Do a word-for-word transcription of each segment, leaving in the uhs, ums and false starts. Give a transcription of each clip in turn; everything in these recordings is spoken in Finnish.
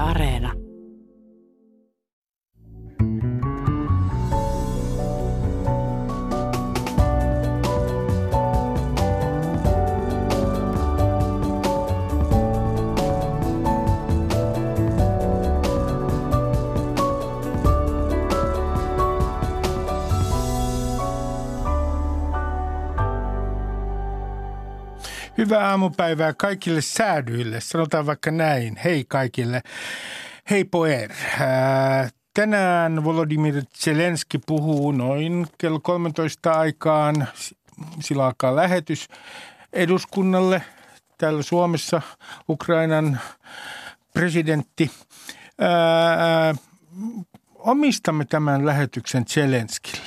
Areena. Hyvää aamupäivää kaikille säädyille. Sanotaan vaikka näin. Hei kaikille. Hei Poer. Tänään Volodymyr Zelenskyi puhuu noin kello kolmetoista aikaan. Sillä alkaa lähetys eduskunnalle täällä Suomessa. Ukrainan presidentti. Ää, omistamme tämän lähetyksen Zelenskille.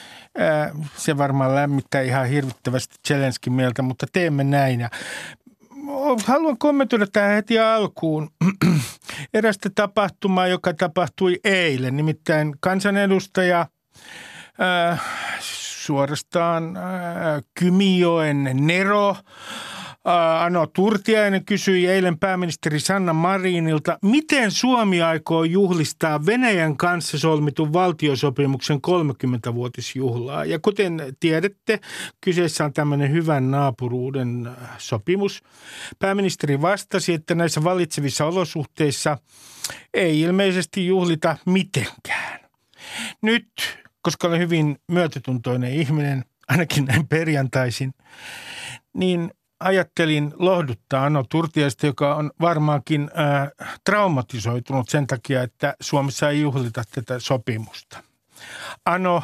Se varmaan lämmittää ihan hirvittävästi Zelenskin mieltä, mutta teemme näin. Ja haluan kommentoida tähän heti alkuun erästä tapahtumaa, joka tapahtui eilen. Nimittäin kansanedustaja äh, suorastaan äh, Kymijoen Nero Ano Turtiainen kysyi eilen pääministeri Sanna Marinilta, miten Suomi aikoo juhlistaa Venäjän kanssa solmitun valtiosopimuksen kolmekymmentävuotisjuhlaa. Ja kuten tiedätte, kyseessä on tämmöinen hyvän naapuruuden sopimus. Pääministeri vastasi, että näissä vallitsevissa olosuhteissa ei ilmeisesti juhlita mitenkään. Nyt, koska olen hyvin myötätuntoinen ihminen, ainakin näin perjantaisin, niin ajattelin lohduttaa Ano Turtiaista, joka on varmaankin ää, traumatisoitunut sen takia, että Suomessa ei juhlita tätä sopimusta. Ano,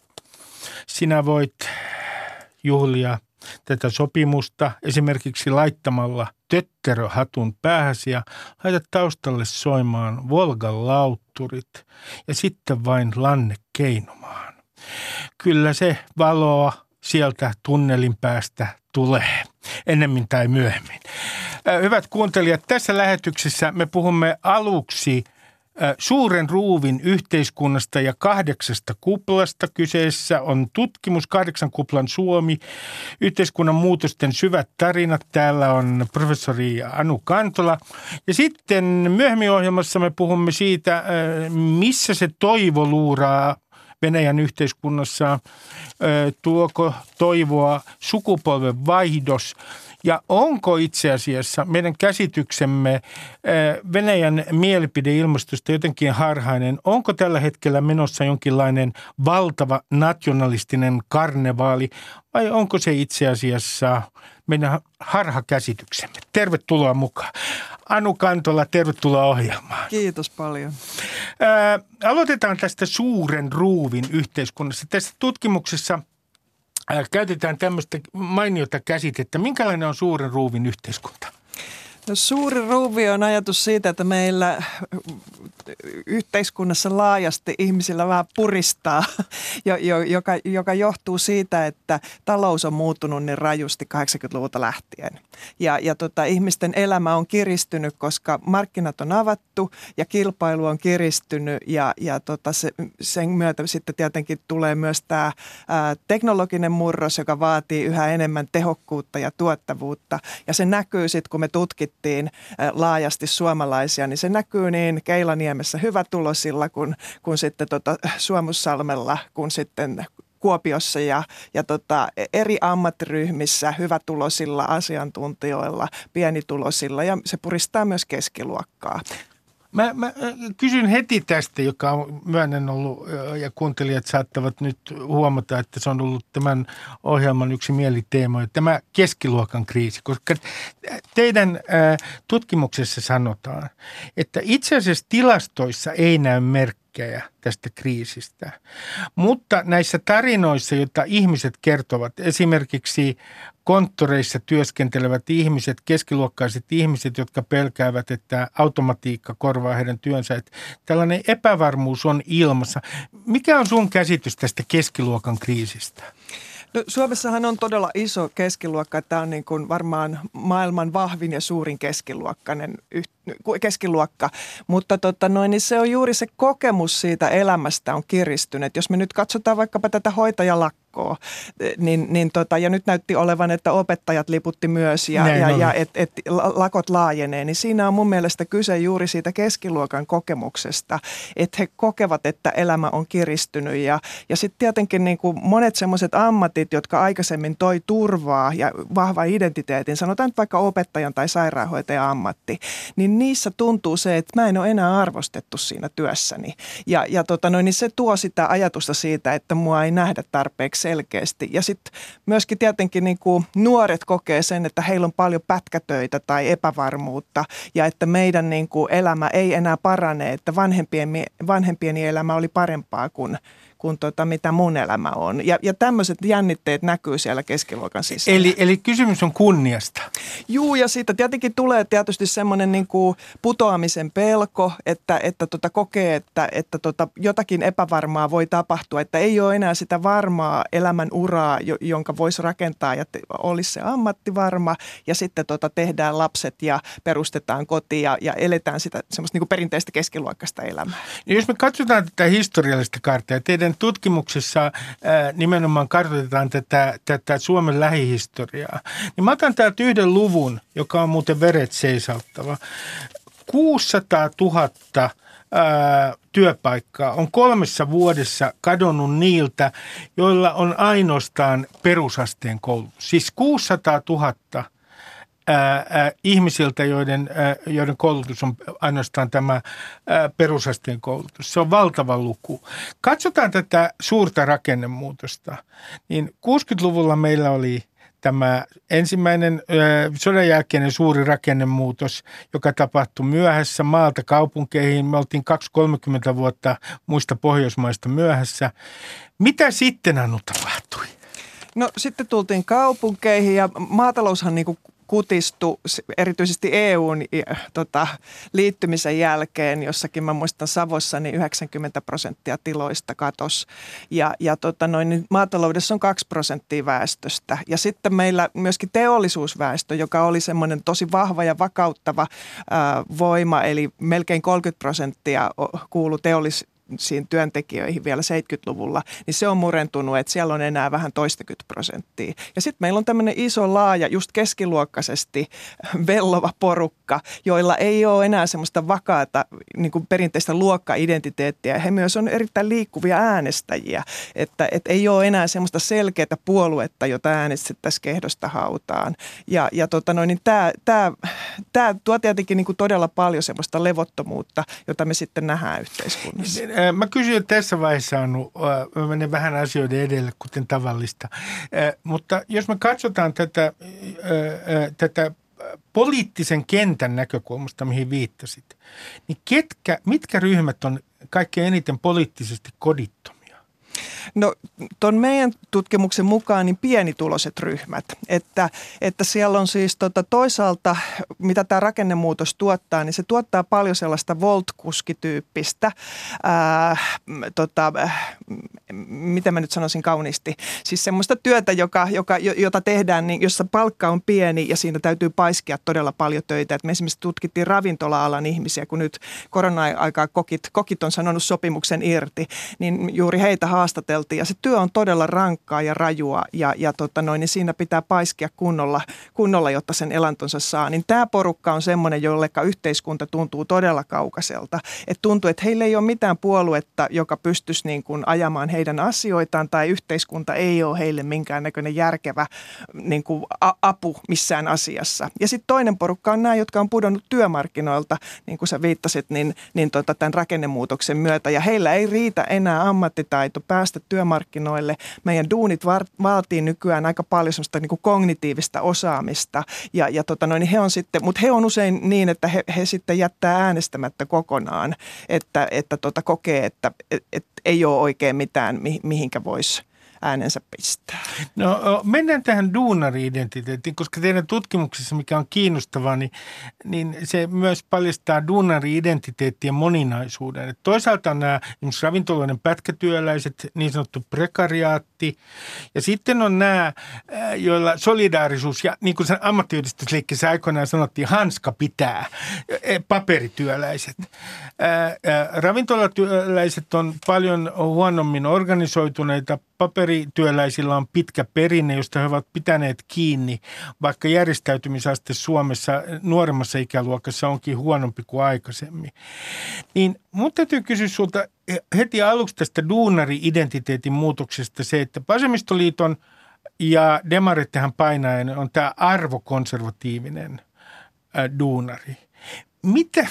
sinä voit juhlia tätä sopimusta esimerkiksi laittamalla tötteröhatun päähäsi ja laita taustalle soimaan Volgan lautturit ja sitten vain lanne keinumaan. Kyllä se valoa sieltä tunnelin päästä tulee, ennemmin tai myöhemmin. Hyvät kuuntelijat, tässä lähetyksessä me puhumme aluksi suuren ruuvin yhteiskunnasta ja kahdeksasta kuplasta. Kyseessä on tutkimus Kahdeksan kuplan Suomi, yhteiskunnan muutosten syvät tarinat. Täällä on professori Anu Kantola. Ja sitten myöhemmin ohjelmassa me puhumme siitä, missä se toivo luuraa Venäjän yhteiskunnassa, tuoko toivoa sukupolven vaihdos ja onko itse asiassa meidän käsityksemme Venäjän mielipideilmastosta jotenkin harhainen? Onko tällä hetkellä menossa jonkinlainen valtava nationalistinen karnevaali vai onko se itse asiassa meidän harhakäsityksemme? Tervetuloa mukaan. Anu Kantola, tervetuloa ohjelmaan. Kiitos paljon. Ää, aloitetaan tästä suuren ruuvin yhteiskunnassa. Tässä tutkimuksessa ää, käytetään tämmöistä mainiota käsitettä. Minkälainen on suuren ruuvin yhteiskunta? No, suuri ruuvi on ajatus siitä, että meillä yhteiskunnassa laajasti ihmisillä vähän puristaa, joka, joka johtuu siitä, että talous on muuttunut niin rajusti kahdeksankymmentäluvulta lähtien. Ja, ja tota, ihmisten elämä on kiristynyt, koska markkinat on avattu ja kilpailu on kiristynyt ja, ja tota, se, sen myötä sitten tietenkin tulee myös tämä ää, teknologinen murros, joka vaatii yhä enemmän tehokkuutta ja tuottavuutta. Ja se näkyy sitten, kun me tutkitaan laajasti suomalaisia, niin se näkyy niin Keilaniemessä hyvätulosilla kuin, kuin sitten tota Suomussalmella, kuin sitten Kuopiossa ja, ja tota eri ammattiryhmissä hyvätulosilla asiantuntijoilla, pienitulosilla ja se puristaa myös keskiluokkaa. Mä, mä kysyn heti tästä, joka on myönnän ollut ja kuuntelijat saattavat nyt huomata, että se on ollut tämän ohjelman yksi mieliteema, tämä keskiluokan kriisi, koska teidän tutkimuksessa sanotaan, että itse asiassa tilastoissa ei näy merkkejä tästä kriisistä, mutta näissä tarinoissa, joita ihmiset kertovat, esimerkiksi konttoreissa työskentelevät ihmiset, keskiluokkaiset ihmiset, jotka pelkäävät, että automatiikka korvaa heidän työnsä, että tällainen epävarmuus on ilmassa. Mikä on sun käsitys tästä keskiluokan kriisistä? No, Suomessahan on todella iso keskiluokka. Tämä on niin kuin varmaan maailman vahvin ja suurin keskiluokkainen yhteisö. keskiluokka, mutta tota noin, niin se on juuri se kokemus siitä elämästä on kiristynyt. Jos me nyt katsotaan vaikkapa tätä hoitajalakkoa, niin, niin tota, ja nyt näytti olevan, että opettajat liputti myös ja, ja, ja että et lakot laajenee, niin siinä on mun mielestä kyse juuri siitä keskiluokan kokemuksesta, että he kokevat, että elämä on kiristynyt ja, ja sitten tietenkin niin kuin monet semmoiset ammatit, jotka aikaisemmin toi turvaa ja vahvan identiteetin, sanotaan nyt vaikka opettajan tai sairaanhoitajan ammatti, niin niissä tuntuu se, että mä en ole enää arvostettu siinä työssäni. Ja, ja tota noin, niin se tuo sitä ajatusta siitä, että mua ei nähdä tarpeeksi selkeästi. Ja sitten myöskin tietenkin niin kuin nuoret kokee sen, että heillä on paljon pätkätöitä tai epävarmuutta ja että meidän niin kuin elämä ei enää parane, että vanhempien, vanhempieni elämä oli parempaa kuin kuin tota, mitä mun elämä on. Ja, ja tämmöiset jännitteet näkyy siellä keskiluokan sisällä. Eli, eli kysymys on kunniasta. Juu, ja siitä tietenkin tulee tietysti semmoinen niin kuin putoamisen pelko, että, että tota kokee, että, että tota jotakin epävarmaa voi tapahtua, että ei ole enää sitä varmaa elämän uraa, jonka voisi rakentaa ja te, olisi se ammatti varma, ja sitten tota tehdään lapset ja perustetaan koti ja, ja eletään sitä semmoista niin kuin perinteistä keskiluokkaista elämää. Ja jos me katsotaan tätä historiallista karttaa, teidän tutkimuksessa ää, nimenomaan kartoitetaan tätä, tätä Suomen lähihistoriaa, niin mä otan täältä yhden luvun, joka on muuten veret seisauttava. kuusisataatuhatta ää, työpaikkaa on kolmessa vuodessa kadonnut niiltä, joilla on ainoastaan perusasteen koulutus. Siis kuusisataatuhatta Ää, ää, ihmisiltä, joiden, ää, joiden koulutus on ainoastaan tämä ää, perusasteen koulutus. Se on valtava luku. Katsotaan tätä suurta rakennemuutosta. Niin kuusikymmentäluvulla meillä oli tämä ensimmäinen ää, sodan jälkeinen suuri rakennemuutos, joka tapahtui myöhässä maalta kaupunkeihin. Me oltiin kaksikymmentä kolmekymmentä vuotta muista Pohjoismaista myöhässä. Mitä sitten, Anu, tapahtui? No sitten tultiin kaupunkeihin ja maataloushan niin kuin kutistui erityisesti E U:n tota, liittymisen jälkeen, jossakin mä muistan Savossa, niin yhdeksänkymmentä prosenttia tiloista katosi. Ja, ja tota noin, niin maataloudessa on kaksi prosenttia väestöstä. Ja sitten meillä myöskin teollisuusväestö, joka oli semmoinen tosi vahva ja vakauttava ää, voima, eli melkein kolmekymmentä prosenttia kuului teollisuuteen siinä työntekijöihin vielä seitsemänkymmentäluvulla, niin se on murentunut, että siellä on enää vähän toistakymmentä prosenttia. Ja sitten meillä on tämmöinen iso, laaja, just keskiluokkaisesti vellova porukka, joilla ei ole enää semmoista vakaata niin kuin perinteistä luokka-identiteettiä. He myös on erittäin liikkuvia äänestäjiä, että et ei ole enää semmoista selkeää puoluetta, jota äänestettäisiin kehdosta hautaan. Ja, ja tota noin, niin tämä, tämä, tämä tuo tietenkin niin kuin todella paljon semmoista levottomuutta, jota me sitten nähdään yhteiskunnassa. Mä kysyn jo tässä vaiheessa, Anu, mä menen vähän asioiden edelle, kuten tavallista, mutta jos me katsotaan tätä, tätä poliittisen kentän näkökulmasta, mihin viittasit, niin ketkä, mitkä ryhmät on kaikkein eniten poliittisesti kodittomia? No tuon meidän tutkimuksen mukaan niin pienituloiset ryhmät, että, että siellä on siis tota, toisaalta, mitä tämä rakennemuutos tuottaa, niin se tuottaa paljon sellaista Volt-kuskityyppistä, ää, tota, miten mä nyt sanoisin kauniisti, siis semmoista työtä, joka, joka, jota tehdään, niin, jossa palkka on pieni ja siinä täytyy paiskia todella paljon töitä. Et me esimerkiksi tutkittiin ravintola-alan ihmisiä, kun nyt korona-aikaa kokit, kokit on sanonut sopimuksen irti, niin juuri heitä haastateltiin ja se työ on todella rankkaa ja rajua ja, ja tota noin, niin siinä pitää paiskia kunnolla, kunnolla, jotta sen elantonsa saa. Niin tämä porukka on semmoinen, jolleka yhteiskunta tuntuu todella kaukaiselta. Et tuntuu, että heillä ei ole mitään puoluetta, joka pystyisi niin kuin ajamaan heidän asioitaan tai yhteiskunta ei ole heille minkäännäköinen järkevä niin kuin apu missään asiassa. Ja sitten toinen porukka on nämä, jotka on pudonnut työmarkkinoilta, niin kuin sä viittasit, niin, niin tota, tämän rakennemuutoksen myötä ja heillä ei riitä enää ammattitaito päästä työmarkkinoille. Meidän duunit vaatii nykyään aika paljon semmoista niin kuin kognitiivista osaamista, ja, ja tota noin, he on sitten, mutta he on usein niin, että he, he sitten jättää äänestämättä kokonaan, että, että tota kokee, että et, et ei ole oikein mitään, mi, mihinkä voisi äänensä pistää. No mennään tähän duunari-identiteettiin, koska teidän tutkimuksessa, mikä on kiinnostavaa, niin, niin se myös paljastaa duunari-identiteettien moninaisuuden. Et toisaalta on nämä esimerkiksi ravintoloiden pätkätyöläiset, niin sanottu prekariaatti, ja sitten on nämä, joilla solidaarisuus ja niin kuin sen ammattiyhdistysliikkeessä aikoinaan sanottiin, hanska pitää, paperityöläiset. Ravintolatyöläiset on paljon huonommin organisoituneita. Paperityöläisillä on pitkä perinne, josta he ovat pitäneet kiinni, vaikka järjestäytymisaste Suomessa nuoremmassa ikäluokassa onkin huonompi kuin aikaisemmin. Niin mun täytyy kysyä sulta heti aluksi tästä duunari-identiteetin muutoksesta se, että Vasemmistoliiton ja demarit tähän painaen on tämä arvokonservatiivinen ää, duunari. Mitä,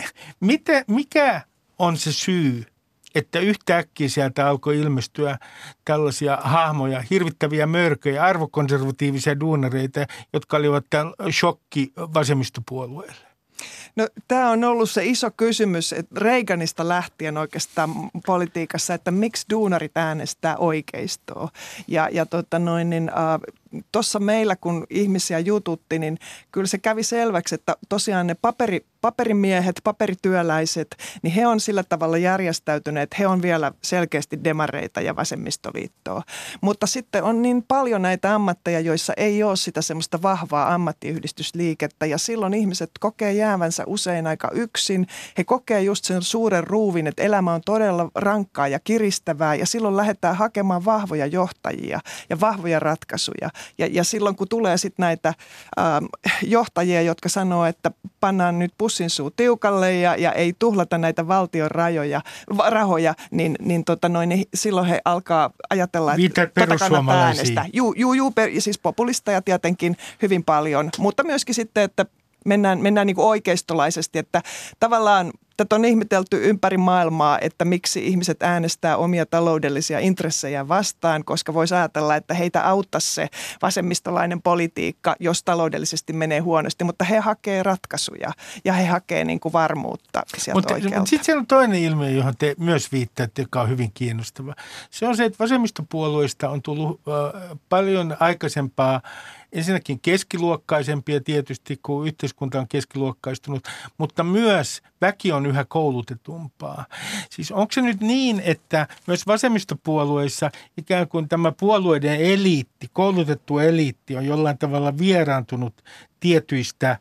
mitä, mikä on se syy, että yhtäkkiä sieltä alkoi ilmestyä tällaisia hahmoja, hirvittäviä mörköjä, arvokonservatiivisia duunareita, jotka olivat tämän shokki vasemmistopuolueelle? No, tämä on ollut se iso kysymys, että Reaganista lähtien oikeastaan politiikassa, että miksi duunarit äänestää oikeistoa. Ja, ja tota noin, niin, äh, tuossa meillä, kun ihmisiä jututti, niin kyllä se kävi selväksi, että tosiaan ne paperi, paperimiehet, paperityöläiset, niin he on sillä tavalla järjestäytyneet, he on vielä selkeästi demareita ja vasemmistoliittoa. Mutta sitten on niin paljon näitä ammatteja, joissa ei ole sitä semmoista vahvaa ammattiyhdistysliikettä ja silloin ihmiset kokee jäävänsä usein aika yksin. He kokee just sen suuren ruuvin, että elämä on todella rankkaa ja kiristävää ja silloin lähdetään hakemaan vahvoja johtajia ja vahvoja ratkaisuja. Ja, ja silloin kun tulee sitten näitä ähm, johtajia, jotka sanoo, että pannaan nyt pussin suu tiukalle ja, ja ei tuhlata näitä valtion rajoja, rahoja, niin, niin, tota noin, niin silloin he alkaa ajatella, että tota kannattaa äänestää. Juu, juu, juu, siis populisteja tietenkin hyvin paljon, mutta myöskin sitten, että mennään, mennään niin kuin oikeistolaisesti, että tavallaan tätä on ihmetelty ympäri maailmaa, että miksi ihmiset äänestää omia taloudellisia intressejä vastaan, koska voisi ajatella, että heitä auttaisi se vasemmistolainen politiikka, jos taloudellisesti menee huonosti, mutta he hakee ratkaisuja ja he hakee niin kuin varmuutta sieltä mutta, oikealta. Mutta sitten siellä on toinen ilmiö, johon te myös viittaatte, joka on hyvin kiinnostava. Se on se, että vasemmistopuolueista on tullut äh, paljon aikaisempaa ensinnäkin keskiluokkaisempia tietysti, kun yhteiskunta on keskiluokkaistunut, mutta myös väki on yhä koulutetumpaa. Siis onko se nyt niin, että myös vasemmistopuolueissa ikään kuin tämä puolueiden eliitti, koulutettu eliitti on jollain tavalla vieraantunut tietyistä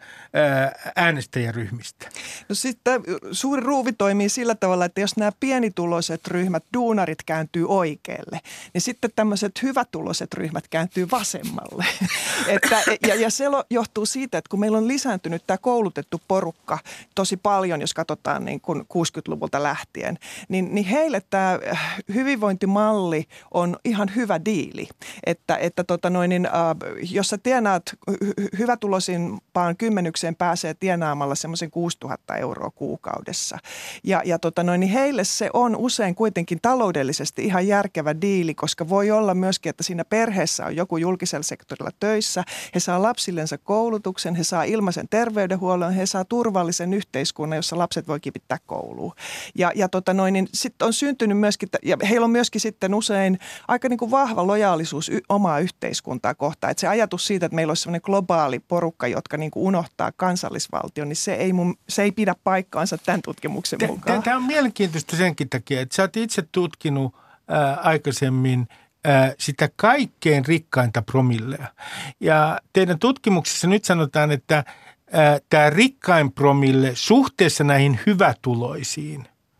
äänestäjäryhmistä? No sitten suuri ruuvi toimii sillä tavalla, että jos nämä pienituloiset ryhmät, duunarit kääntyy oikealle, niin sitten tämmöiset hyvätuloiset ryhmät kääntyy vasemmalle. että, ja, ja se johtuu siitä, että kun meillä on lisääntynyt tämä koulutettu porukka tosi paljon, jos katsotaan niin kuin kuusikymmentäluvulta lähtien, niin, niin heille tämä hyvinvointimalli on ihan hyvä diili. Että, että tota noin, niin, äh, jos sä tienaat hy- hyvätuloisimpaan kymmenykseen pääsee tienaamalla semmoisen kuusituhatta euroa kuukaudessa. Ja, ja tota noin, niin heille se on usein kuitenkin taloudellisesti ihan järkevä diili, koska voi olla myöskin, että siinä perheessä on joku julkisella sektorilla töissä. He saa lapsillensa koulutuksen, he saa ilmaisen terveydenhuollon, he saa turvallisen yhteiskunnan, jossa lapset voi kipittää kouluun. Ja, ja tota noin, niin sitten on syntynyt myöskin, ja heillä on myöskin sitten usein aika niin kuin vahva lojaalisuus y- omaa yhteiskuntaa kohtaan. Että se ajatus siitä, että meillä olisi sellainen globaali porukka, jotka niin kuin unohtaa kansallisvaltion, niin se ei, mun, se ei pidä paikkaansa tämän tutkimuksen mukaan. Tämä on mielenkiintoista senkin takia, että sä oot itse tutkinut ää, aikaisemmin ää, sitä kaikkein rikkainta promillea. Ja teidän tutkimuksessa nyt sanotaan, että tämä rikkain promille suhteessa näihin hyvätuloisiin,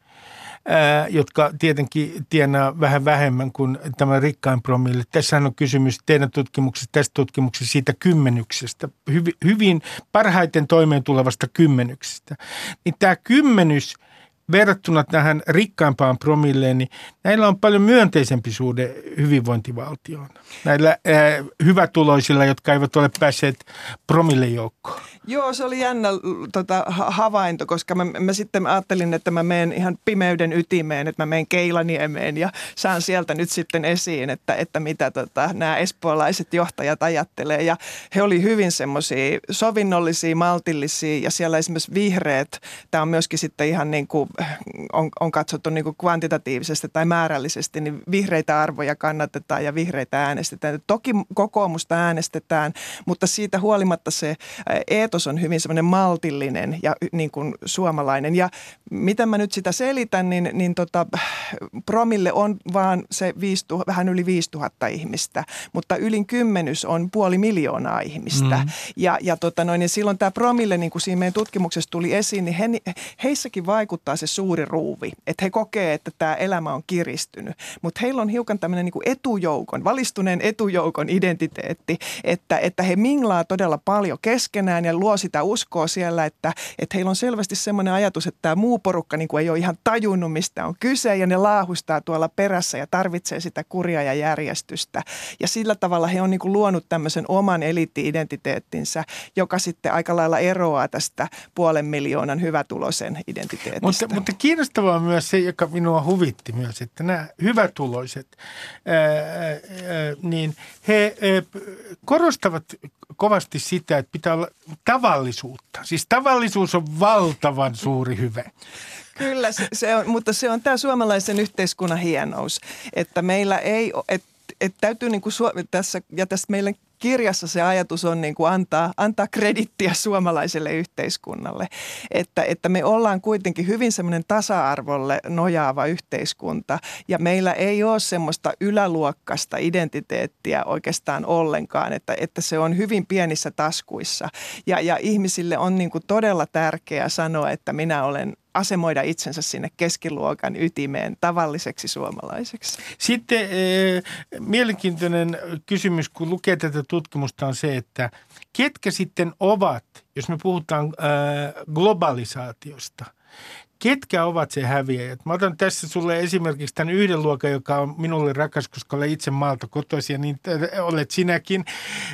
ää, jotka tietenkin tienaa vähän vähemmän kuin tämä rikkain promille. Tässähän on kysymys teidän tutkimuksessa, tästä tutkimuksessa siitä kymmenyksestä, hyvin, hyvin parhaiten toimeen tulevasta kymmenyksestä. Niin tämä kymmenys verrattuna tähän rikkaimpaan promilleen, niin näillä on paljon myönteisempi suhde hyvinvointivaltioon. Näillä ää, hyvätuloisilla, jotka eivät ole päässeet promillejoukkoon. Joo, se oli jännä tota, havainto, koska mä, mä sitten ajattelin, että mä menen ihan pimeyden ytimeen, että mä menen Keilaniemeen ja saan sieltä nyt sitten esiin, että, että mitä tota, nämä espoolaiset johtajat ajattelee. Ja he oli hyvin semmoisia sovinnollisia, maltillisia ja siellä esimerkiksi vihreät, tämä on myöskin sitten ihan niin kuin on, on katsottu niin kuin kvantitatiivisesti tai määrällisesti, niin vihreitä arvoja kannatetaan ja vihreitä äänestetään. Toki kokoomusta äänestetään, mutta siitä huolimatta se eetos on hyvin semmoinen maltillinen ja niin kuin suomalainen. Ja miten mä nyt sitä selitän, niin, niin tota, promille on vaan se viisituhatta, vähän yli viisituhatta ihmistä, mutta ylin kymmenys on puoli miljoonaa ihmistä. Mm. Ja, ja tota noin, niin silloin tämä promille, niin kuin siinä meidän tutkimuksessa tuli esiin, niin he, heissäkin vaikuttaa se suuri ruuvi, että he kokee, että tämä elämä on kiristynyt. Mutta heillä on hiukan tämmöinen niin kuin etujoukon, valistuneen etujoukon identiteetti, että, että he minglaa todella paljon keskenään ja luo sitä uskoa siellä, että, että heillä on selvästi semmoinen ajatus, että tämä muu porukka niin kuin ei ole ihan tajunnut, mistä on kyse ja ne laahustaa tuolla perässä ja tarvitsee sitä kuria ja järjestystä. Ja sillä tavalla he on niin kuin luonut tämmöisen oman eliitti-identiteettinsä, joka sitten aika lailla eroaa tästä puolen miljoonan hyvätuloisen identiteetistä. Mutta, mutta kiinnostavaa on myös se, joka minua huvitti myös, että nämä hyvätuloiset, ää, ää, niin he ää, korostavat kovasti sitä, että pitää olla tavallisuutta. Siis tavallisuus on valtavan suuri hyve. Kyllä, se, se on, mutta se on tämä suomalaisen yhteiskunnan hienous, että meillä ei ole, että, että täytyy niin kuin tässä, ja tässä meillä kirjassa se ajatus on niin kuin antaa, antaa kredittiä suomalaiselle yhteiskunnalle, että, että me ollaan kuitenkin hyvin semmoinen tasa-arvolle nojaava yhteiskunta ja meillä ei ole semmoista yläluokkaista identiteettiä oikeastaan ollenkaan, että, että se on hyvin pienissä taskuissa ja, ja ihmisille on niin kuin todella tärkeää sanoa, että minä olen asemoida itsensä sinne keskiluokan ytimeen tavalliseksi suomalaiseksi. Sitten eh, mielenkiintoinen kysymys, kun lukee tätä tutkimusta, on se, että ketkä sitten ovat, jos me puhutaan eh, globalisaatiosta, ketkä ovat se häviäjät? Mä otan tässä sulle esimerkiksi tämän yhden luokan, joka on minulle rakas, koska olen itse maalta kotoisin, niin olet sinäkin.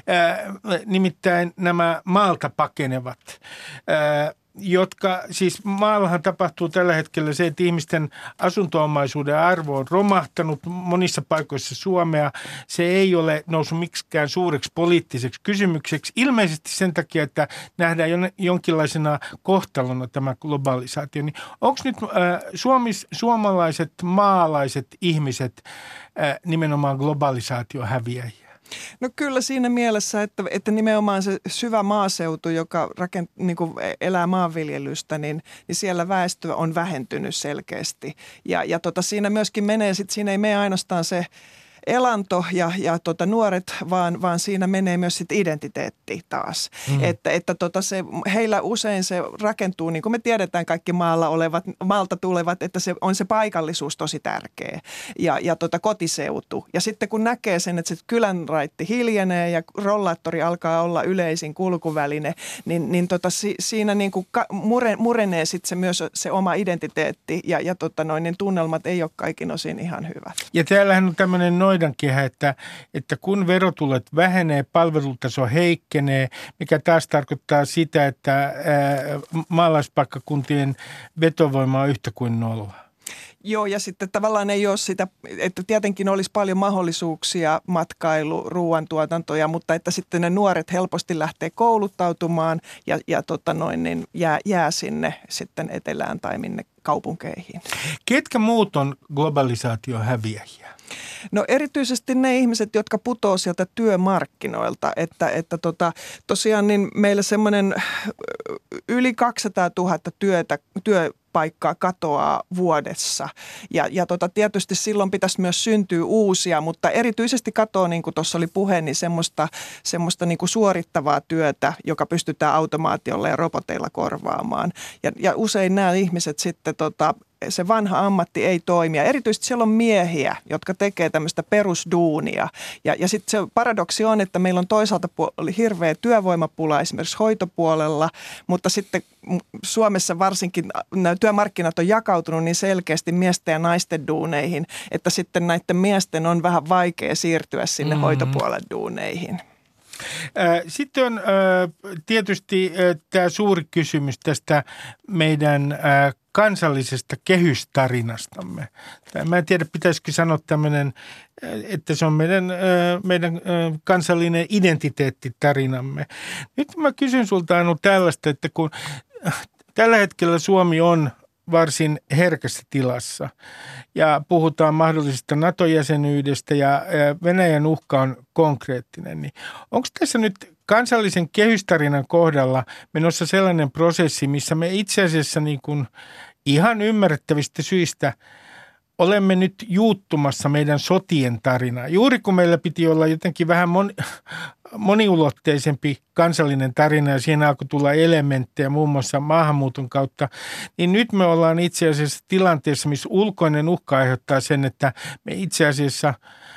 Eh, nimittäin nämä maalta pakenevat. Eh, jotka, siis maallahan tapahtuu tällä hetkellä se, että ihmisten asuntoomaisuuden arvo on romahtanut monissa paikoissa Suomea. Se ei ole noussut miksikään suureksi poliittiseksi kysymykseksi. Ilmeisesti sen takia, että nähdään jonkinlaisena kohtalona tämä globalisaatio. Niin onko nyt äh, suomis, suomalaiset maalaiset ihmiset äh, nimenomaan globalisaatio häviäjiä? No kyllä siinä mielessä, että, että nimenomaan se syvä maaseutu, joka rakent, niin kuin elää maanviljelystä, niin, niin siellä väestö on vähentynyt selkeästi. Ja, ja tota, siinä myöskin menee, sit siinä ei mene ainoastaan se elanto ja, ja tota, nuoret, vaan, vaan siinä menee myös sit identiteetti taas. Mm. Että, että tota se, heillä usein se rakentuu, niin kuin me tiedetään kaikki maalla olevat, maalta tulevat, että se on se paikallisuus tosi tärkeä ja, ja tota, kotiseutu. Ja sitten kun näkee sen, että se kylänraitti hiljenee ja rollaattori alkaa olla yleisin kulkuväline, niin, niin tota, si, siinä niin kuin ka, mure, murenee sitten se myös se oma identiteetti ja, ja tota, noin, niin tunnelmat ei ole kaikin osin ihan hyvät. Ja täällähän on tämmöinen noidankehä, että, että kun verotulot vähenee, palvelutaso heikkenee, mikä taas tarkoittaa sitä, että ää, maalaispaikkakuntien vetovoima on yhtä kuin nolla. Joo, ja sitten tavallaan ei ole sitä, että tietenkin olisi paljon mahdollisuuksia, matkailu, ruoantuotantoja, mutta että sitten ne nuoret helposti lähtee kouluttautumaan ja, ja tota noin, niin jää, jää sinne sitten etelään tai minne kaupunkeihin. Ketkä muut on globalisaation häviäjiä? No erityisesti ne ihmiset, jotka putoaa sieltä työmarkkinoilta, että, että tota, tosiaan niin meillä semmoinen yli kaksisataatuhatta työtä, työpaikkaa katoaa vuodessa ja, ja tota, tietysti silloin pitäisi myös syntyä uusia, mutta erityisesti katoaa, niin kuin tuossa oli puhe, niin semmoista, semmoista niin kuin suorittavaa työtä, joka pystytään automaatiolla ja roboteilla korvaamaan ja, ja usein nämä ihmiset sitten tota, se vanha ammatti ei toimi. Ja erityisesti siellä on miehiä, jotka tekee tämmöistä perusduunia. Ja, ja sitten se paradoksi on, että meillä on toisaalta puoli hirveä työvoimapula esimerkiksi hoitopuolella, mutta sitten Suomessa varsinkin nämä työmarkkinat on jakautunut niin selkeästi miesten ja naisten duuneihin, että sitten näiden miesten on vähän vaikea siirtyä sinne mm-hmm. hoitopuolen duuneihin. Sitten on tietysti tämä suuri kysymys tästä meidän kansallisesta kehystarinastamme. Mä en tiedä, pitäisikö sanoa tämmöinen, että se on meidän, meidän kansallinen identiteettitarinamme. Nyt mä kysyn sulta Anu tällaista, että kun tällä hetkellä Suomi on varsin herkässä tilassa ja puhutaan mahdollisesta NATO-jäsenyydestä ja Venäjän uhka on konkreettinen. Niin onko tässä nyt kansallisen kehystarinan kohdalla menossa sellainen prosessi, missä me itse asiassa niin kuin ihan ymmärrettävistä syistä olemme nyt juuttumassa meidän sotien tarinaa. Juuri kun meillä piti olla jotenkin vähän moni, moniulotteisempi kansallinen tarina ja siihen alkoi tulla elementtejä muun muassa maahanmuuton kautta, niin nyt me ollaan itse asiassa tilanteessa, missä ulkoinen uhka aiheuttaa sen, että me itse asiassa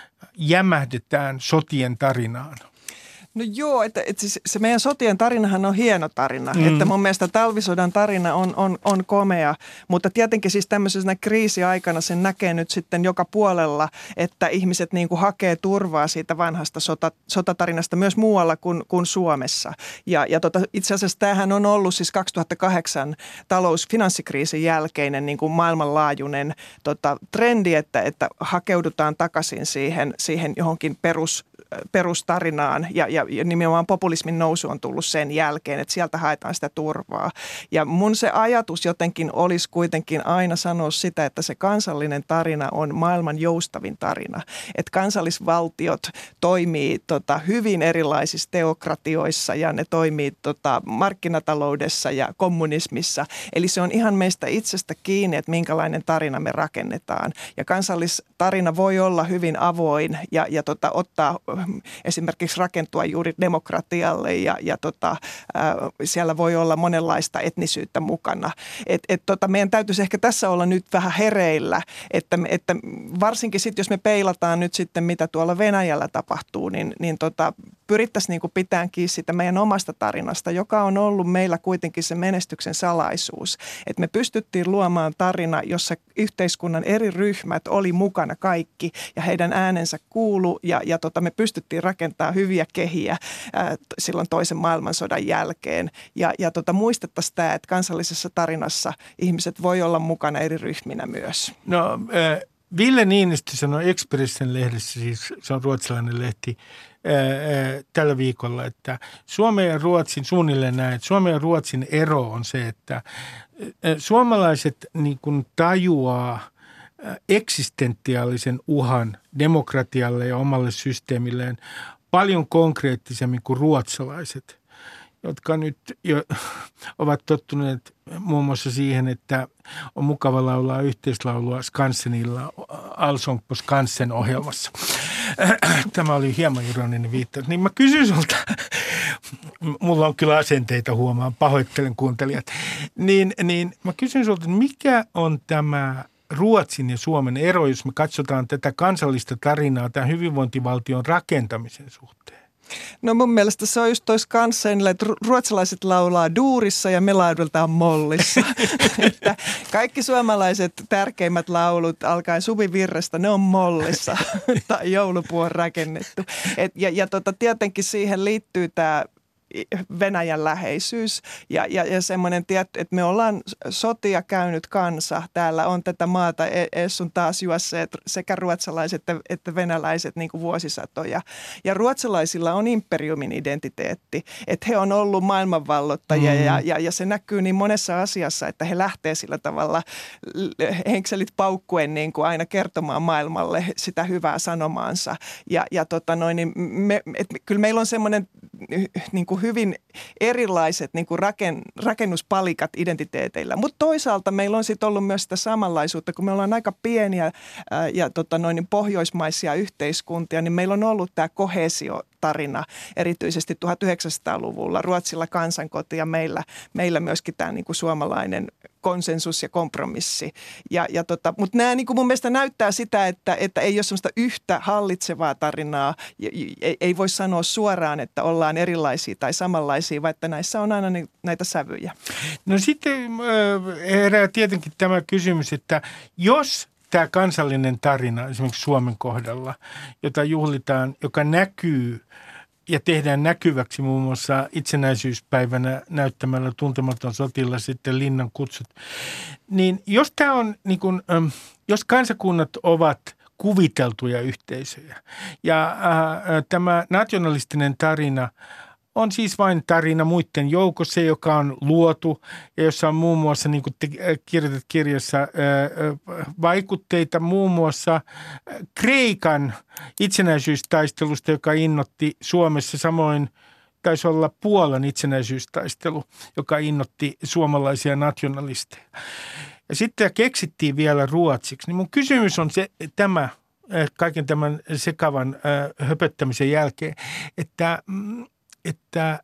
jämähdetään sotien tarinaan. No joo, että, että siis se meidän sotien tarinahan on hieno tarina, mm. että mun mielestä talvisodan tarina on, on, on komea, mutta tietenkin siis tämmöisenä kriisiaikana sen näkee nyt sitten joka puolella, että ihmiset niin kuin hakee turvaa siitä vanhasta sota, sotatarinasta myös muualla kuin, kuin Suomessa. Ja, ja tota, itse asiassa tämähän on ollut siis kaksituhattakahdeksan talous-finanssikriisin jälkeinen niin kuin maailmanlaajuinen tota, trendi, että, että hakeudutaan takaisin siihen, siihen johonkin perus perustarinaan ja, ja, ja nimenomaan populismin nousu on tullut sen jälkeen, että sieltä haetaan sitä turvaa. Ja mun se ajatus jotenkin olisi kuitenkin aina sanoa sitä, että se kansallinen tarina on maailman joustavin tarina. Että kansallisvaltiot toimii tota, hyvin erilaisissa teokratioissa ja ne toimii tota, markkinataloudessa ja kommunismissa. Eli se on ihan meistä itsestä kiinni, että minkälainen tarina me rakennetaan. Ja kansallistarina voi olla hyvin avoin ja, ja tota, ottaa esimerkiksi rakentua juuri demokratialle ja, ja tota, ää, siellä voi olla monenlaista etnisyyttä mukana. Et, et tota, meidän täytyisi ehkä tässä olla nyt vähän hereillä, että, että varsinkin sitten jos me peilataan nyt sitten mitä tuolla Venäjällä tapahtuu, niin, niin tota, pyrittäisiin niinku pitämään kiinni siitä meidän omasta tarinasta, joka on ollut meillä kuitenkin se menestyksen salaisuus. Että me pystyttiin luomaan tarina, jossa yhteiskunnan eri ryhmät oli mukana kaikki ja heidän äänensä kuulu ja, ja tota, me pystyttiin rakentamaan hyviä kehiä ää, silloin toisen maailmansodan jälkeen. Ja, ja tota, muistettaisiin tämä, että kansallisessa tarinassa ihmiset voi olla mukana eri ryhminä myös. No äh, Ville Niinistö sanoi Expressen lehdessä, siis se on ruotsalainen lehti, tällä viikolla, että Suomen ja Ruotsin, suunnilleen näin, että Suomen ja Ruotsin ero on se, että suomalaiset niin kuin tajuaa eksistentiaalisen uhan demokratialle ja omalle systeemilleen paljon konkreettisemmin kuin ruotsalaiset, jotka nyt jo ovat tottuneet muun muassa siihen, että on mukava laulaa yhteislaulua Skansenilla Allsång på Skansen -ohjelmassa. Tämä oli hieman ironinen viittaus. Niin mä kysyn sulta, mulla on kyllä asenteita huomaan, pahoittelen kuuntelijat, niin, niin mä kysyn sulta, mikä on tämä Ruotsin ja Suomen ero, jos me katsotaan tätä kansallista tarinaa tämän hyvinvointivaltion rakentamisen suhteen? No mun mielestä se on just tois Skansenille, että ruotsalaiset laulaa duurissa ja me lauletaan mollissa. Että kaikki suomalaiset tärkeimmät laulut alkaen Suvivirrestä, ne on mollissa tai joulupuun rakennettu. Et, ja ja tota, tietenkin siihen liittyy tämä Venäjän läheisyys ja, ja, ja semmoinen tietty, että me ollaan sotia käynyt kansa. Täällä on tätä maata essun taas juosseet sekä ruotsalaiset että, että venäläiset niin kuin vuosisatoja. Ja ruotsalaisilla on imperiumin identiteetti, että he on ollut maailmanvallottajia mm. ja, ja, ja se näkyy niin monessa asiassa, että he lähtee sillä tavalla henkselit paukkuen niin kuin aina kertomaan maailmalle sitä hyvää sanomaansa. Ja, ja tota noin, niin me, et, kyllä meillä on semmoinen niin kuin hyvin erilaiset niin kuin raken, rakennuspalikat identiteeteillä. Mutta toisaalta meillä on sitten ollut myös sitä samanlaisuutta, kun me ollaan aika pieniä ää, ja tota noin, niin pohjoismaisia yhteiskuntia, niin meillä on ollut tämä koheesiotarina erityisesti tuhatyhdeksänsataaluvulla. Ruotsilla kansankoti ja meillä, meillä myöskin tämä niin kuin suomalainen konsensus ja kompromissi. Ja, ja tota, mutta nämä niin kuin mun mielestä näyttää sitä, että, että ei ole sellaista yhtä hallitsevaa tarinaa. Ei, ei voi sanoa suoraan, että ollaan erilaisia tai samanlaisia, vaan että näissä on aina näitä sävyjä. No sitten herää tietenkin tämä kysymys, että jos tämä kansallinen tarina esimerkiksi Suomen kohdalla, jota juhlitaan, joka näkyy ja tehdään näkyväksi muun muassa itsenäisyyspäivänä näyttämällä Tuntematon sotilas sitten Linnan kutsut. Niin jos tämä on niin kuin, jos kansakunnat ovat kuviteltuja yhteisöjä ja ää, tämä nationalistinen tarina on siis vain tarina muiden joukossa, joka on luotu ja jossa on muun muassa, niin kuin te kirjoitat kirjassa, vaikutteita muun muassa Kreikan itsenäisyystaistelusta, joka innoitti Suomessa, samoin taisi olla Puolan itsenäisyystaistelu, joka innotti suomalaisia nationalisteja. Ja sitten keksittiin vielä ruotsiksi. Niin mun kysymys on se, tämä kaiken tämän sekavan höpöttämisen jälkeen, että, että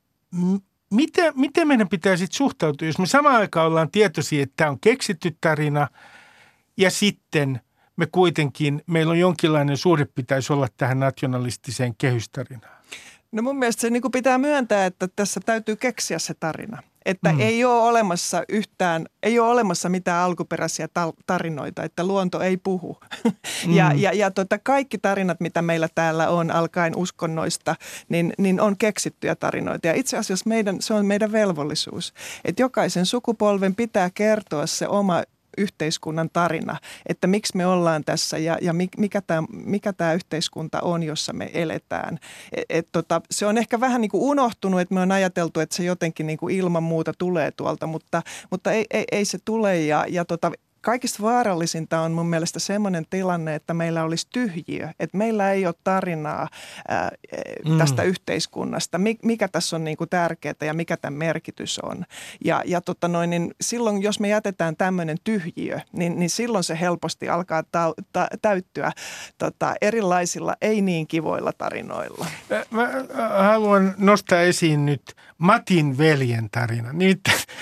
miten, miten meidän pitää sitten suhtautua, jos me samaan aikaan ollaan tietoisia, että tämä on keksitty tarina ja sitten me kuitenkin, meillä on jonkinlainen suhde pitäisi olla tähän nationalistiseen kehystarinaan. No mun mielestä se niin kuin pitää myöntää, että tässä täytyy keksiä se tarina. Että mm. ei ole olemassa yhtään, ei ole olemassa mitään alkuperäisiä tarinoita, että luonto ei puhu. Mm. ja ja, ja tota, kaikki tarinat, mitä meillä täällä on, alkaen uskonnoista, niin, niin on keksittyjä tarinoita. Ja itse asiassa meidän, se on meidän velvollisuus, että jokaisen sukupolven pitää kertoa se oma yhteiskunnan tarina, että miksi me ollaan tässä ja, ja mikä tämä mikä tämä yhteiskunta on, jossa me eletään. Et, et, tota, se on ehkä vähän niin kuin unohtunut, että me on ajateltu, että se jotenkin niin kuin ilman muuta tulee tuolta, mutta, mutta ei, ei, ei se tule ja, ja tota, kaikista vaarallisinta on mun mielestä semmoinen tilanne, että meillä olisi tyhjiö, että meillä ei ole tarinaa ää, tästä mm. yhteiskunnasta, mikä tässä on niin kuin tärkeää ja mikä tämän merkitys on. Ja, ja tota noin, niin silloin, jos me jätetään tämmöinen tyhjiö, niin, niin silloin se helposti alkaa ta, ta, täyttyä tota, erilaisilla, ei niin kivoilla tarinoilla. Mä haluan nostaa esiin nyt Matin veljen tarina. Nyt,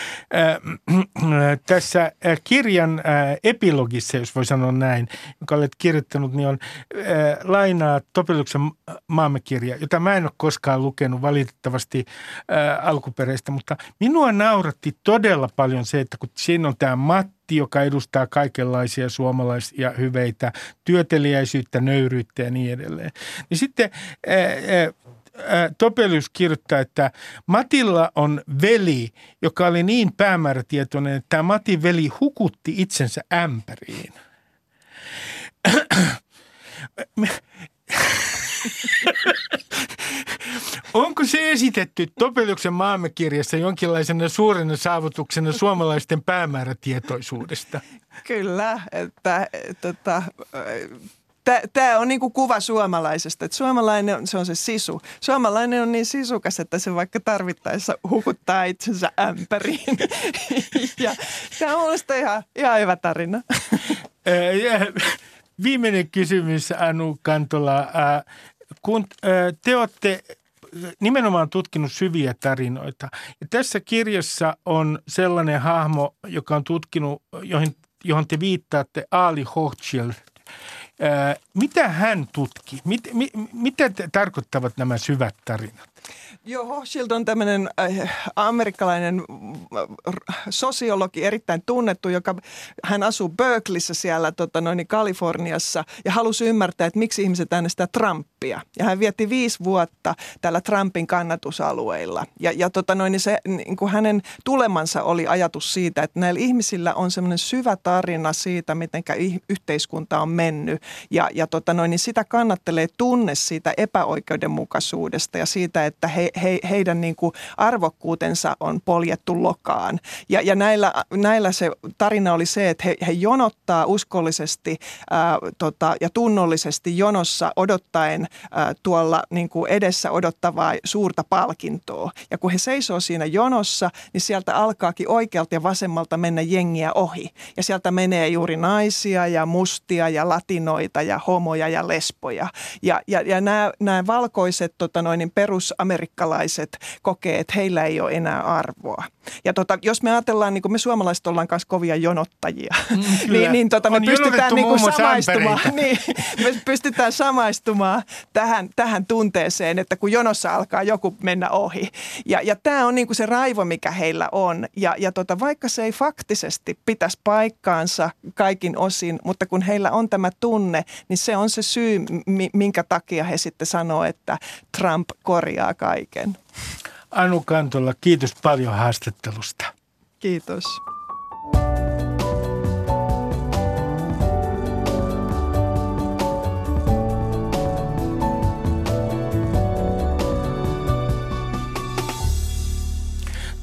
äh, tässä kirjan äh, epilogissa, jos voi sanoa näin, jonka olet kirjoittanut, niin on äh, lainaa Topeliuksen maamme-kirja, jota mä en ole koskaan lukenut valitettavasti äh, alkuperäistä, mutta minua nauratti todella paljon se, että kun siinä on tämä Matti, joka edustaa kaikenlaisia suomalaisia hyveitä, työteliäisyyttä, nöyryyttä ja niin edelleen. Niin sitten äh, äh, Topelius kirjoittaa, että Matilla on veli, joka oli niin päämäärätietoinen, että tämä Matin veli hukutti itsensä ämpäriin. Onko se esitetty Topeliuksen maamme-kirjassa jonkinlaisena suurena saavutuksena suomalaisten päämäärätietoisuudesta? Kyllä, että tota, tämä on niinku kuva suomalaisesta, että suomalainen se on se sisu. Suomalainen on niin sisukas, että se vaikka tarvittaessa hukuttaa itsensä ämpäriin. Ja tämä on mielestäni ihan, ihan hyvä tarina. Viimeinen kysymys, Anu Kantola. Kun te olette nimenomaan tutkinut syviä tarinoita, ja tässä kirjassa on sellainen hahmo, joka on tutkinut, johon, johon te viittaatte, Ali Hochschild. Mitä hän tutki? Mit, mit, mitä tarkoittavat nämä syvät tarinat? Joo, Hochschild on tämmöinen äh, amerikkalainen sosiologi, erittäin tunnettu, joka hän asuu Berkeleyssä siellä tota, noin, Kaliforniassa ja halusi ymmärtää, että miksi ihmiset äänestää Trumpia. Ja hän vietti viisi vuotta tällä Trumpin kannatusalueilla. Ja, ja tota, noin, se, niin kuin hänen tulemansa oli ajatus siitä, että näillä ihmisillä on semmoinen syvä tarina siitä, miten yhteiskunta on mennyt. Ja, ja tota, noin, niin sitä kannattelee tunne siitä epäoikeudenmukaisuudesta ja siitä, että he, he, heidän niin kuin arvokkuutensa on poljettu lokaan. Ja, ja näillä, näillä se tarina oli se, että he, he jonottaa uskollisesti ää, tota, ja tunnollisesti jonossa odottaen ää, tuolla niin kuin edessä odottavaa suurta palkintoa. Ja kun he seisoo siinä jonossa, niin sieltä alkaakin oikealta ja vasemmalta mennä jengiä ohi. Ja sieltä menee juuri naisia ja mustia ja latinoita ja homoja ja lesboja. Ja, ja, ja nämä, nämä valkoiset tota noin, perusamerikkalaiset kokee, että heillä ei ole enää arvoa. Ja tota, jos me ajatellaan, niin kuin me suomalaiset ollaan kanssa kovia jonottajia, mm, niin, niin tota, me pystytään niin kuin samaistumaan, niin, me pystytään samaistumaan tähän, tähän tunteeseen, että kun jonossa alkaa joku mennä ohi. Ja, ja tämä on niin kuin se raivo, mikä heillä on. Ja, ja tota, vaikka se ei faktisesti pitäisi paikkaansa kaikin osin, mutta kun heillä on tämä tunne, niin se on se syy, minkä takia he sitten sanoo, että Trump korjaa kaiken. Anu Kantola, kiitos paljon haastattelusta. Kiitos.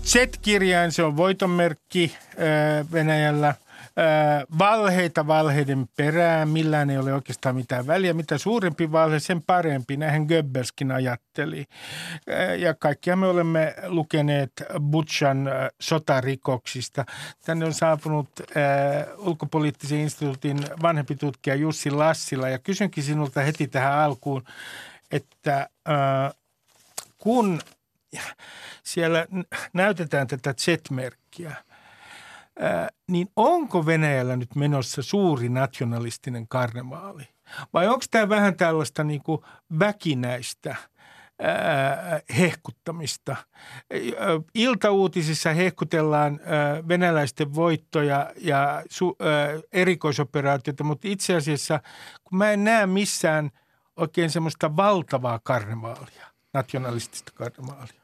Z-kirjain, se on voitonmerkki Venäjällä. Valheita valheiden perään, millään ei ole oikeastaan mitään väliä. Mitä suurempi valhe, sen parempi. Näinhän Goebbelskin ajatteli. Ja kaikkia me olemme lukeneet Butchan sotarikoksista. Tänne on saapunut äh, ulkopoliittisen instituutin vanhempi tutkija Jussi Lassila. Ja kysynkin sinulta heti tähän alkuun, että äh, kun siellä näytetään tätä Z-merkkiä, Ää, niin onko Venäjällä nyt menossa suuri nationalistinen karnevaali? Vai onko tämä vähän tällaista niin kuin väkinäistä ää, hehkuttamista? Iltauutisissa hehkutellaan ää, venäläisten voittoja ja su, ää, erikoisoperaatioita, mutta itse asiassa kun mä en näe missään oikein semmoista valtavaa karnevaalia, nationalistista karnevaalia.